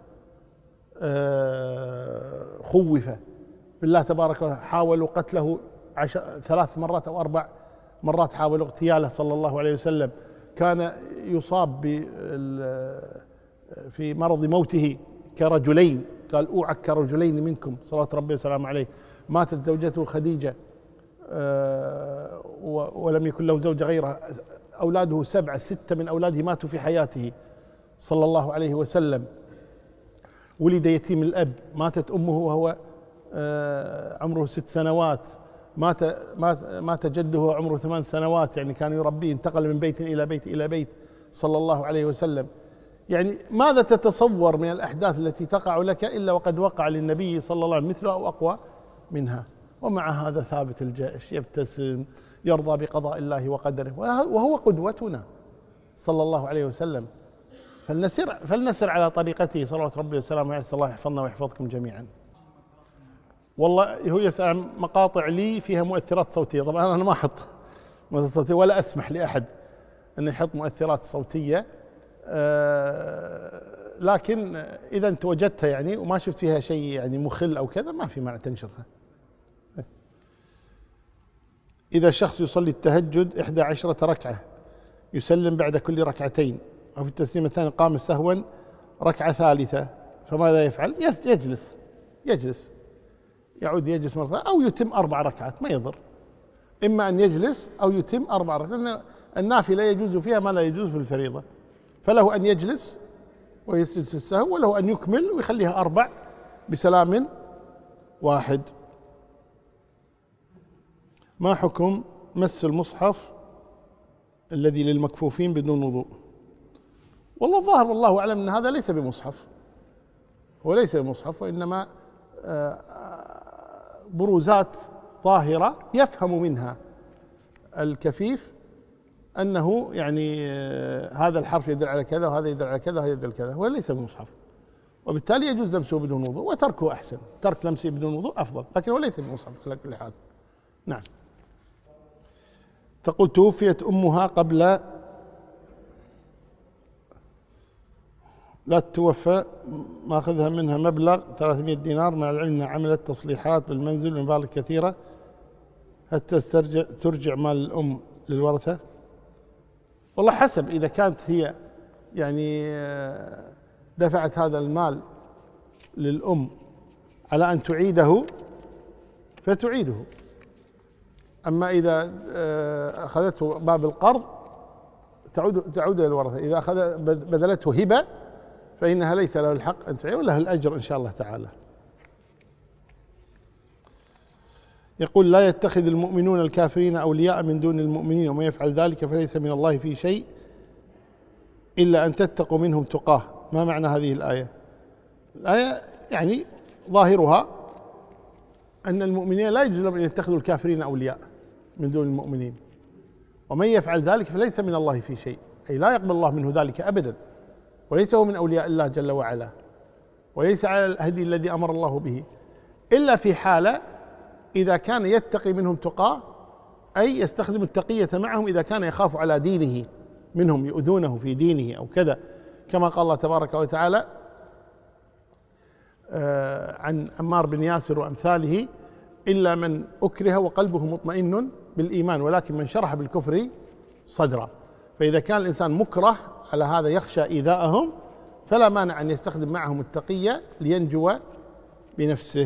خوف بالله تبارك وتعالى، حاولوا قتله 3 مرات أو 4 مرات، حاولوا اغتياله صلى الله عليه وسلم، كان يصاب في مرض موته كرجلين، قال أوعك كرجلين منكم صلوات ربي وسلامه عليه. ماتت زوجته خديجة ولم يكن له زوجة غيرها، أولاده 7، 6 من أولاده ماتوا في حياته صلى الله عليه وسلم. ولد يتيم الأب، ماتت أمه وهو عمره 6 سنوات، مات جده عمره 8 سنوات، يعني كان يربيه، انتقل من بيت إلى بيت إلى بيت صلى الله عليه وسلم. يعني ماذا تتصور من الأحداث التي تقع لك إلا وقد وقع للنبي صلى الله عليه وسلم مثله أو أقوى منها، ومع هذا ثابت الجيش، يبتسم، يرضى بقضاء الله وقدره، وهو قدوتنا صلى الله عليه وسلم. فلنسر على طريقته صلوات ربي وسلامه عليه. الله يحفظنا ويحفظكم جميعا. والله هو يسأل مقاطع لي فيها مؤثرات صوتية، طبعا أنا ما أحط مؤثرات صوتية ولا أسمح لأحد أن يحط مؤثرات صوتية، لكن إذا أنت وجدتها يعني وما شفت فيها شيء يعني مخل أو كذا ما في معنى تنشرها. إذا الشخص يصلي التهجد 11 ركعة يسلم بعد كل ركعتين، وفي التسليم الثاني قام سهوا ركعة ثالثة، فماذا يفعل؟ يجلس يعود يجلس مرة ثانية أو يتم 4 ركعات، ما يضر، إما أن يجلس أو يتم 4 ركعات، لأن النافلة يجوز فيها ما لا يجوز في الفريضة، فله أن يجلس ويسجد السهو، وله أن يكمل ويخليها 4 بسلام واحد. ما حكم مس المصحف الذي للمكفوفين بدون وضوء؟ والله الظاهر والله أعلم أن هذا ليس بمصحف، هو ليس بمصحف، وإنما بروزات ظاهرة يفهم منها الكفيف أنه يعني هذا الحرف يدل على كذا وهذا يدل على كذا وهذا يدل على كذا، هو ليس بمصحف، وبالتالي يجوز لمسه بدون وضوء، وتركه أحسن، ترك لمسه بدون وضوء أفضل، لكن هو ليس بمصحف على كل حال. نعم. تقول توفيت أمها قبل لا تتوفى، ماخذها منها مبلغ 300 دينار، مع العلم أنها عملت تصليحات بالمنزل بمبالغ كثيرة، حتى ترجع مال الأم للورثة؟ والله حسب، إذا كانت هي يعني دفعت هذا المال للأم على أن تعيده فتعيده، أما إذا أخذته باب القرض تعود إلى الورثة، إذا بذلته هبة فإنها ليس له الحق أن تعيد، وله الأجر إن شاء الله تعالى. يقول لا يتخذ المؤمنون الكافرين أولياء من دون المؤمنين، ومن يفعل ذلك فليس من الله في شيء إلا أن تتقوا منهم تقاه. ما معنى هذه الآية؟ الآية يعني ظاهرها أن المؤمنين لا يجوز لهم أن يتخذوا الكافرين أولياء من دون المؤمنين، ومن يفعل ذلك فليس من الله في شيء، أي لا يقبل الله منه ذلك أبدا، وليس هو من أولياء الله جل وعلا، وليس على الهدي الذي أمر الله به، إلا في حالة إذا كان يتقي منهم تقاه، أي يستخدم التقية معهم إذا كان يخاف على دينه منهم، يؤذونه في دينه أو كذا، كما قال الله تبارك وتعالى عن عمار بن ياسر وأمثاله: إلا من أكره وقلبه مطمئن بالإيمان ولكن من شرح بالكفر صدرا. فإذا كان الإنسان مكره على هذا يخشى إيذاءهم فلا مانع أن يستخدم معهم التقية لينجو بنفسه.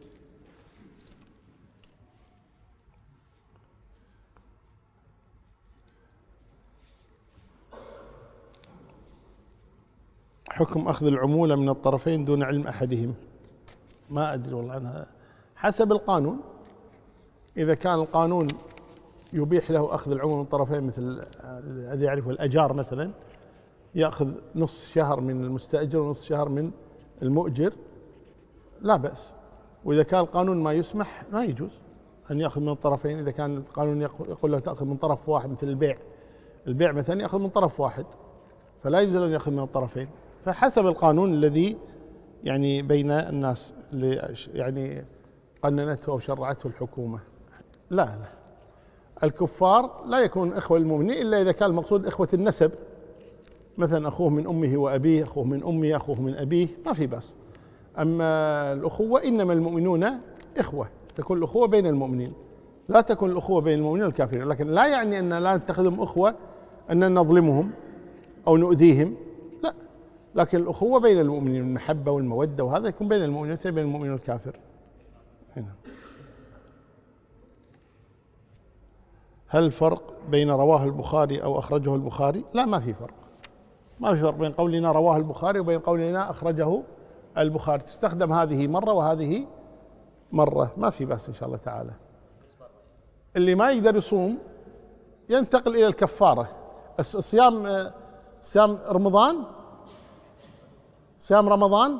حكم أخذ العمولة من الطرفين دون علم أحدهم؟ ما أدري والله عنها، حسب القانون. إذا كان القانون يبيح له أخذ العمولة من الطرفين، مثل الذي يعرفه الأجار مثلا، يأخذ نصف شهر من المستأجر ونصف شهر من المؤجر، لا بأس. وإذا كان القانون ما يسمح ما يجوز أن يأخذ من الطرفين. إذا كان القانون يقول له تأخذ من طرف واحد، مثل البيع مثلا يأخذ من طرف واحد، فلا يجوز أن يأخذ من الطرفين. فحسب القانون الذي يعني بين الناس اللي يعني قننته أو شرعته الحكومة. لا الكفار لا يكون إخوة المؤمنين إلا إذا كان المقصود إخوة النسب، مثلا أخوه من أمه وأبيه، أخوه من أمه، أخوه من أبيه، ما في بأس. أما الأخوة إنما المؤمنون إخوة، تكون الأخوة بين المؤمنين، لا تكون الأخوة بين المؤمنين والكافرين. لكن لا يعني أن لا نتخذهم أخوة أن نظلمهم أو نؤذيهم، لا، لكن الأخوة بين المؤمنين، المحبة والمودة وهذا يكون بين المؤمنين وليس بين المؤمن والكافر. هنا. هل فرق بين رواه البخاري أو أخرجه البخاري؟ لا، ما في فرق. ما في فرق بين قولنا رواه البخاري وبين قولنا أخرجه البخاري. تستخدم هذه مرة وهذه مرة، ما في بأس إن شاء الله تعالى. اللي ما يقدر يصوم ينتقل إلى الكفارة. صيام رمضان، صيام رمضان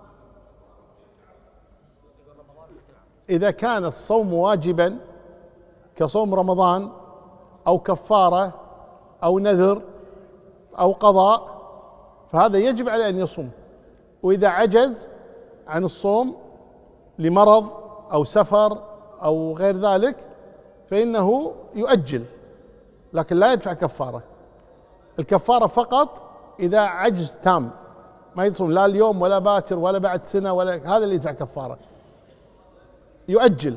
إذا كان الصوم واجبا كصوم رمضان أو كفارة أو نذر أو قضاء فهذا يجب عليه أن يصوم. وإذا عجز عن الصوم لمرض أو سفر أو غير ذلك فإنه يؤجل، لكن لا يدفع كفارة. الكفارة فقط إذا عجز تام، ما يصوم لا اليوم ولا باكر ولا بعد سنة ولا، هذا اللي يدفع كفارة. يؤجل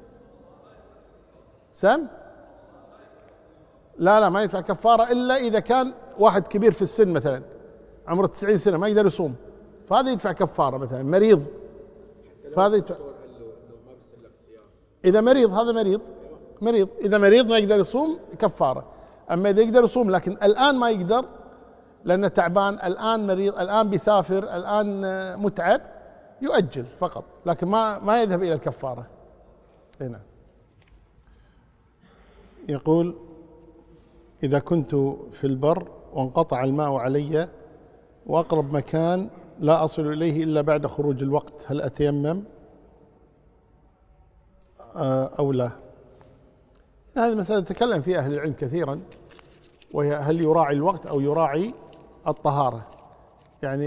سم لا ما يدفع كفارة إلا إذا كان واحد كبير في السن مثلا عمره 90 سنة ما يقدر يصوم، فهذا يدفع كفارة. مثلا مريض فهذا يدفع. إذا مريض، هذا مريض إذا مريض ما يقدر يصوم كفارة. أما إذا يقدر يصوم لكن الآن ما يقدر لأنه تعبان، الآن مريض، الآن بيسافر، الآن متعب، يؤجل فقط، لكن ما يذهب إلى الكفارة. هنا يقول: إذا كنت في البر وانقطع الماء علي وأقرب مكان لا أصل إليه إلا بعد خروج الوقت، هل أتيمم أو لا؟ هذه مسألة تكلم فيها أهل العلم كثيرا، وهي هل يراعي الوقت أو يراعي الطهارة. يعني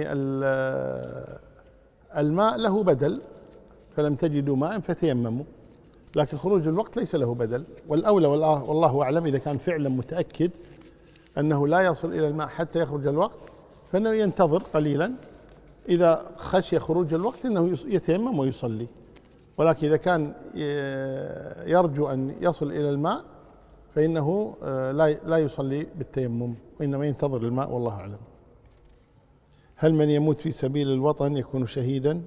الماء له بدل، فلم تجدوا ماء فتيمموا، لكن خروج الوقت ليس له بدل. والأولى والله أعلم إذا كان فعلا متأكد أنه لا يصل إلى الماء حتى يخرج الوقت فإنه ينتظر قليلا، إذا خشي خروج الوقت إنه يتيمم ويصلي. ولكن إذا كان يرجو أن يصل إلى الماء فإنه لا يصلي بالتيمم وإنما ينتظر الماء، والله أعلم. هل من يموت في سبيل الوطن يكون شهيدا؟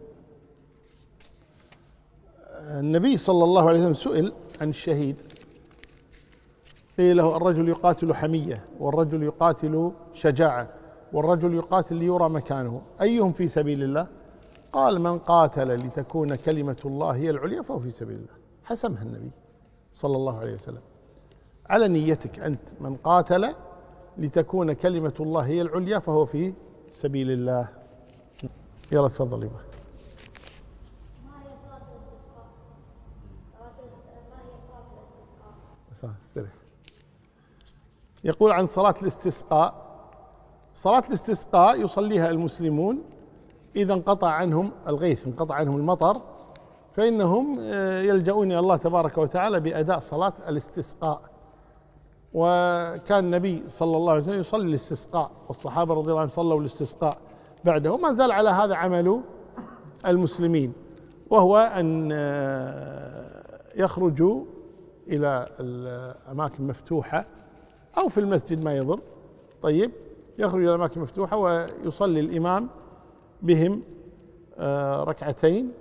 النبي صلى الله عليه وسلم سئل عن الشهيد، قيل له: الرجل يقاتل حمية، والرجل يقاتل شجاعة، والرجل يقاتل ليرى مكانه، أيهم في سبيل الله؟ قال: من قاتل لتكون كلمة الله هي العليا فهو في سبيل الله. حسمها النبي صلى الله عليه وسلم على نيتك أنت، من قاتل لتكون كلمة الله هي العليا فهو في سبيل الله. يلا تفضل يبا. ما هي صلاة الاستسقاء؟ ما هي صلاة الاستسقاء؟ يقول عن صلاة الاستسقاء: صلاة الاستسقاء يصليها المسلمون إذا انقطع عنهم الغيث، انقطع عنهم المطر، فإنهم يلجؤون إلى الله تبارك وتعالى بأداء صلاة الاستسقاء. وكان النبي صلى الله عليه وسلم يصلي الاستسقاء، والصحابة رضي الله عنهم صلوا الاستسقاء بعده، وما زال على هذا عمل المسلمين، وهو أن يخرجوا إلى الأماكن مفتوحة أو في المسجد ما يضر. طيب، يخرج إلى أماكن مفتوحة ويصلي الإمام بهم ركعتين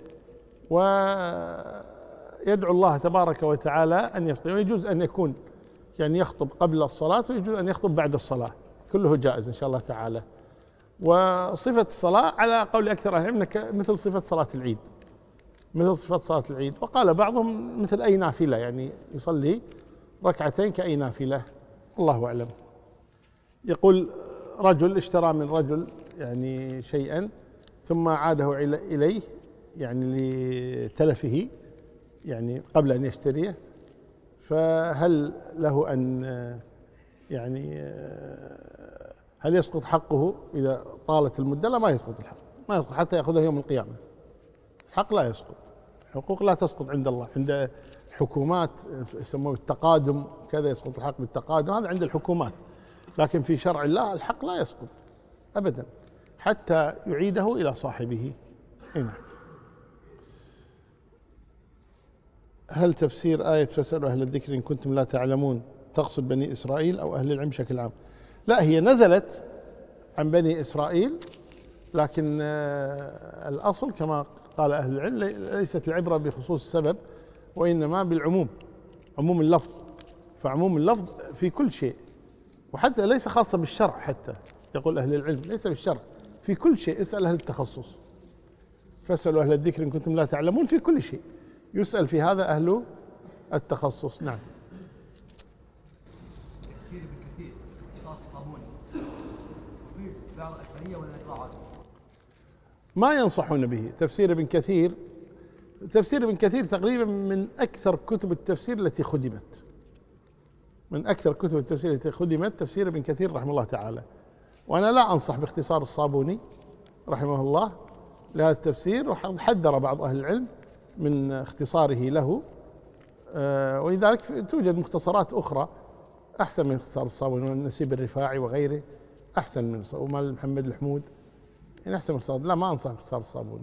ويدعو الله تبارك وتعالى أن يخطب. ويجوز أن يكون يعني يخطب قبل الصلاة، ويجوز أن يخطب بعد الصلاة، كله جائز إن شاء الله تعالى. وصفة الصلاة على قول أكثر أهل العلم مثل صفة صلاة العيد، مثل صفة صلاة العيد. وقال بعضهم مثل أي نافلة، يعني يصلي ركعتين كأي نافلة، الله أعلم. يقول: رجل اشترى من رجل يعني شيئا ثم عاده إليه يعني لتلفه يعني قبل أن يشتريه، فهل له أن يعني هل يسقط حقه إذا طالت المدة؟ لا، ما يسقط الحق، ما يسقط حتى يأخذه يوم القيامة. الحق لا يسقط، الحقوق لا تسقط عند الله. عند الحكومات يسموه التقادم كذا، يسقط الحق بالتقادم، هذا عند الحكومات، لكن في شرع الله الحق لا يسقط أبدا حتى يعيده إلى صاحبه. هنا هل تفسير آية فاسألوا أهل الذكر إن كنتم لا تعلمون تقصد بني إسرائيل أو أهل العلم بشكل عام؟ لا، هي نزلت عن بني إسرائيل، لكن الأصل كما قال أهل العلم ليست العبرة بخصوص السبب وإنما بالعموم، عموم اللفظ. فعموم اللفظ في كل شيء، وحتى ليس خاصة بالشرع، حتى يقول أهل العلم ليس بالشرع، في كل شيء اسأل أهل التخصص، فاسألوا أهل الذكر إن كنتم لا تعلمون، في كل شيء يسأل في هذا أهل التخصص. نعم. كثير بكثير اختصار الصابوني في بعض الأشعرية والإطلاعات ما ينصحون به. تفسير ابن كثير، تفسير ابن كثير تقريبا من أكثر كتب التفسير التي خدمت، من أكثر كتب التفسير التي خدمت تفسير ابن كثير رحمه الله تعالى. وأنا لا أنصح باختصار الصابوني رحمه الله لهذا التفسير، وحذر بعض أهل العلم من اختصاره له، ولذلك توجد مختصرات أخرى أحسن من اختصار الصابوني، والنسيب الرفاعي وغيره أحسن من، ومال محمد الحمود يعني أحسن من اختصار. لا، ما أنصح باختصار الصابوني.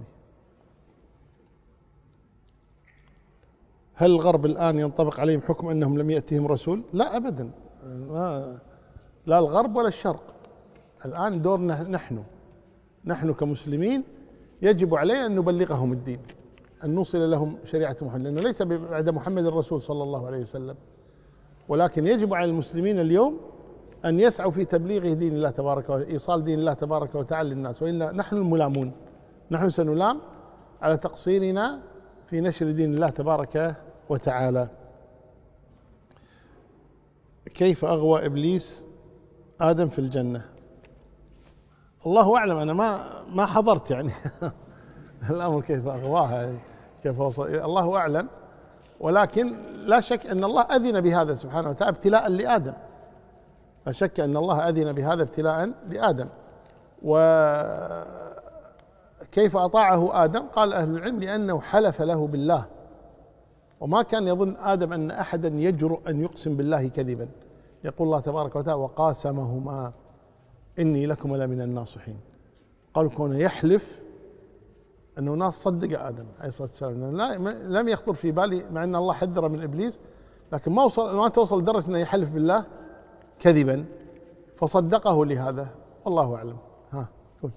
هل الغرب الآن ينطبق عليهم حكم أنهم لم يأتهم رسول؟ لا أبدا، لا الغرب ولا الشرق. الآن دورنا نحن كمسلمين يجب علينا أن نبلغهم الدين، أن نوصل لهم شريعة محمد، لأنه ليس بعد محمد الرسول صلى الله عليه وسلم، ولكن يجب على المسلمين اليوم أن يسعوا في تبليغ دين الله تبارك وتعالى، إيصال دين الله تبارك وتعالى للناس، وإلا نحن الملامون، نحن سنلام على تقصيرنا في نشر دين الله تبارك وتعالى. كيف أغوى إبليس آدم في الجنة؟ الله أعلم، أنا ما حضرت يعني الأمر كيف أغواها، يعني كيف وصل، الله أعلم. ولكن لا شك أن الله أذن بهذا سبحانه وتعالى ابتلاء لآدم، لا شك أن الله أذن بهذا ابتلاء لآدم. وكيف أطاعه آدم؟ قال أهل العلم لأنه حلف له بالله، وما كان يظن آدم أن أحدا يجرؤ أن يقسم بالله كذبا. يقول الله تبارك وتعالى وقاسمهما إني لكم لمن الناصحين. قالوا كونه يحلف أنه ناس صدق آدم عليه الصلاة والسلام، لم يخطر في بالي، مع أن الله حذر من إبليس، لكن ما توصل لدرجة أنه يحلف بالله كذبا، فصدقه لهذا، والله أعلم. ها قول.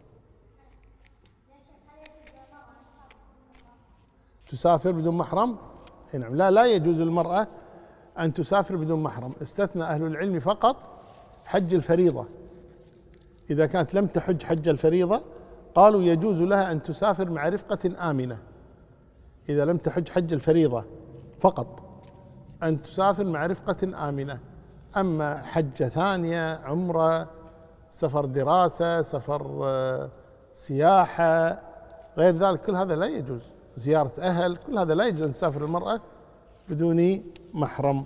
تسافر بدون محرم؟ نعم، لا يجوز للمرأة أن تسافر بدون محرم. استثنى أهل العلم فقط حج الفريضة، إذا كانت لم تحج حج الفريضة قالوا يجوز لها أن تسافر مع رفقة آمنة، إذا لم تحج حج الفريضة فقط أن تسافر مع رفقة آمنة. أما حجة ثانية، عمرة، سفر دراسة، سفر سياحة، غير ذلك كل هذا لا يجوز، زيارة أهل، كل هذا لا يجوز أن تسافر المرأة بدون محرم.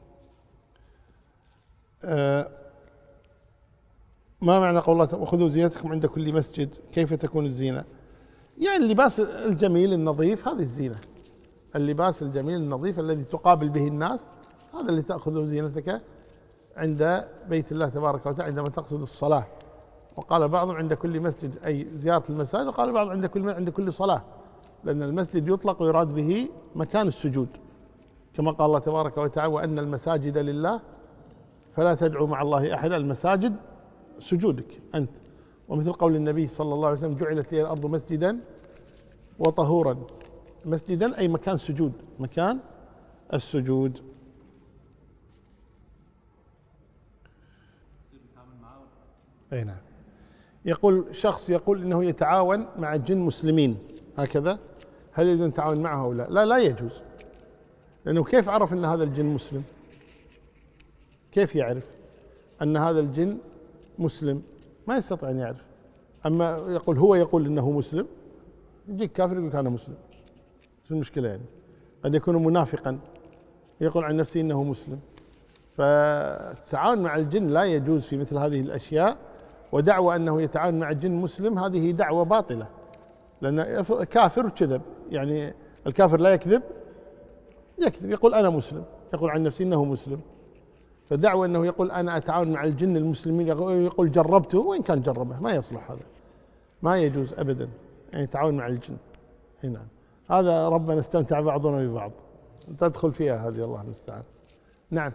ما معنى قول الله وخذوا زينتكم عند كل مسجد؟ كيف تكون الزينة؟ يعني اللباس الجميل النظيف، هذه الزينة، اللباس الجميل النظيف الذي تقابل به الناس، هذا اللي تأخذه زينتك عند بيت الله تبارك وتعالى عندما تقصد الصلاة. وقال بعضهم عند كل مسجد أي زيارة المساجد، وقال بعض عند كل صلاة، لأن المسجد يطلق ويراد به مكان السجود، كما قال الله تبارك وتعالى وأن المساجد لله فلا تدعوا مع الله أحدا. المساجد سجودك أنت، ومثل قول النبي صلى الله عليه وسلم جعلت لي الأرض مسجدا وطهورا. مسجدا أي مكان سجود، مكان السجود. أي نعم. يقول شخص يقول إنه يتعاون مع جن مسلمين هكذا، هل يجوز أن يتعاون معه أو لا؟ لا يجوز، لأنه كيف عرف أن هذا الجن مسلم؟ كيف يعرف أن هذا الجن مسلم؟ ما يستطيع أن يعرف. أما هو يقول إنه مسلم، يجيك كافر يقول أنا مسلم، شو المشكلة يعني؟ قد يكون منافقا يقول عن نفسه إنه مسلم. فالتعاون مع الجن لا يجوز في مثل هذه الأشياء، ودعوى أنه يتعاون مع جن مسلم هذه دعوة باطلة، لأن كافر كذب، يعني الكافر لا يكذب، يقول أنا مسلم، يقول عن نفسه إنه مسلم. فدعوى أنه يقول أنا أتعاون مع الجن المسلمين، يقول جربته، وإن كان جربه ما يصلح، هذا ما يجوز أبدا، يعني تعاون مع الجن. نعم، هذا ربنا استمتع بعضنا ببعض، تدخل فيها هذه، الله المستعان. نعم.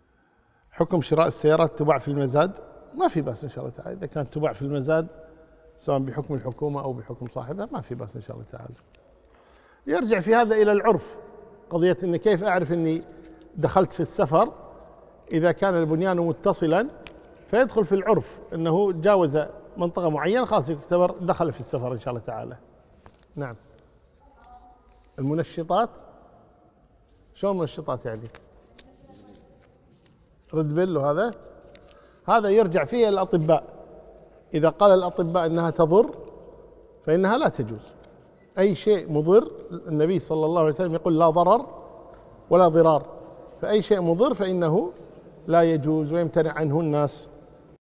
حكم شراء السيارات تباع في المزاد؟ ما في بأس إن شاء الله تعالى، إذا كانت تباع في المزاد سواء بحكم الحكومة أو بحكم صاحبها، ما في بأس إن شاء الله تعالى. يرجع في هذا إلى العرف، قضية أني كيف أعرف أني دخلت في السفر. إذا كان البنيان متصلا فيدخل في العرف أنه جاوز منطقة معينة، خلاص يعتبر دخل في السفر إن شاء الله تعالى. نعم. المنشطات، شو المنشطات يعني؟ ريد بيل وهذا، هذا يرجع فيه الأطباء. إذا قال الأطباء أنها تضر فإنها لا تجوز. أي شيء مضر، النبي صلى الله عليه وسلم يقول لا ضرر ولا ضرار، فأي شيء مضر فإنه لا يجوز ويمتنع عنه الناس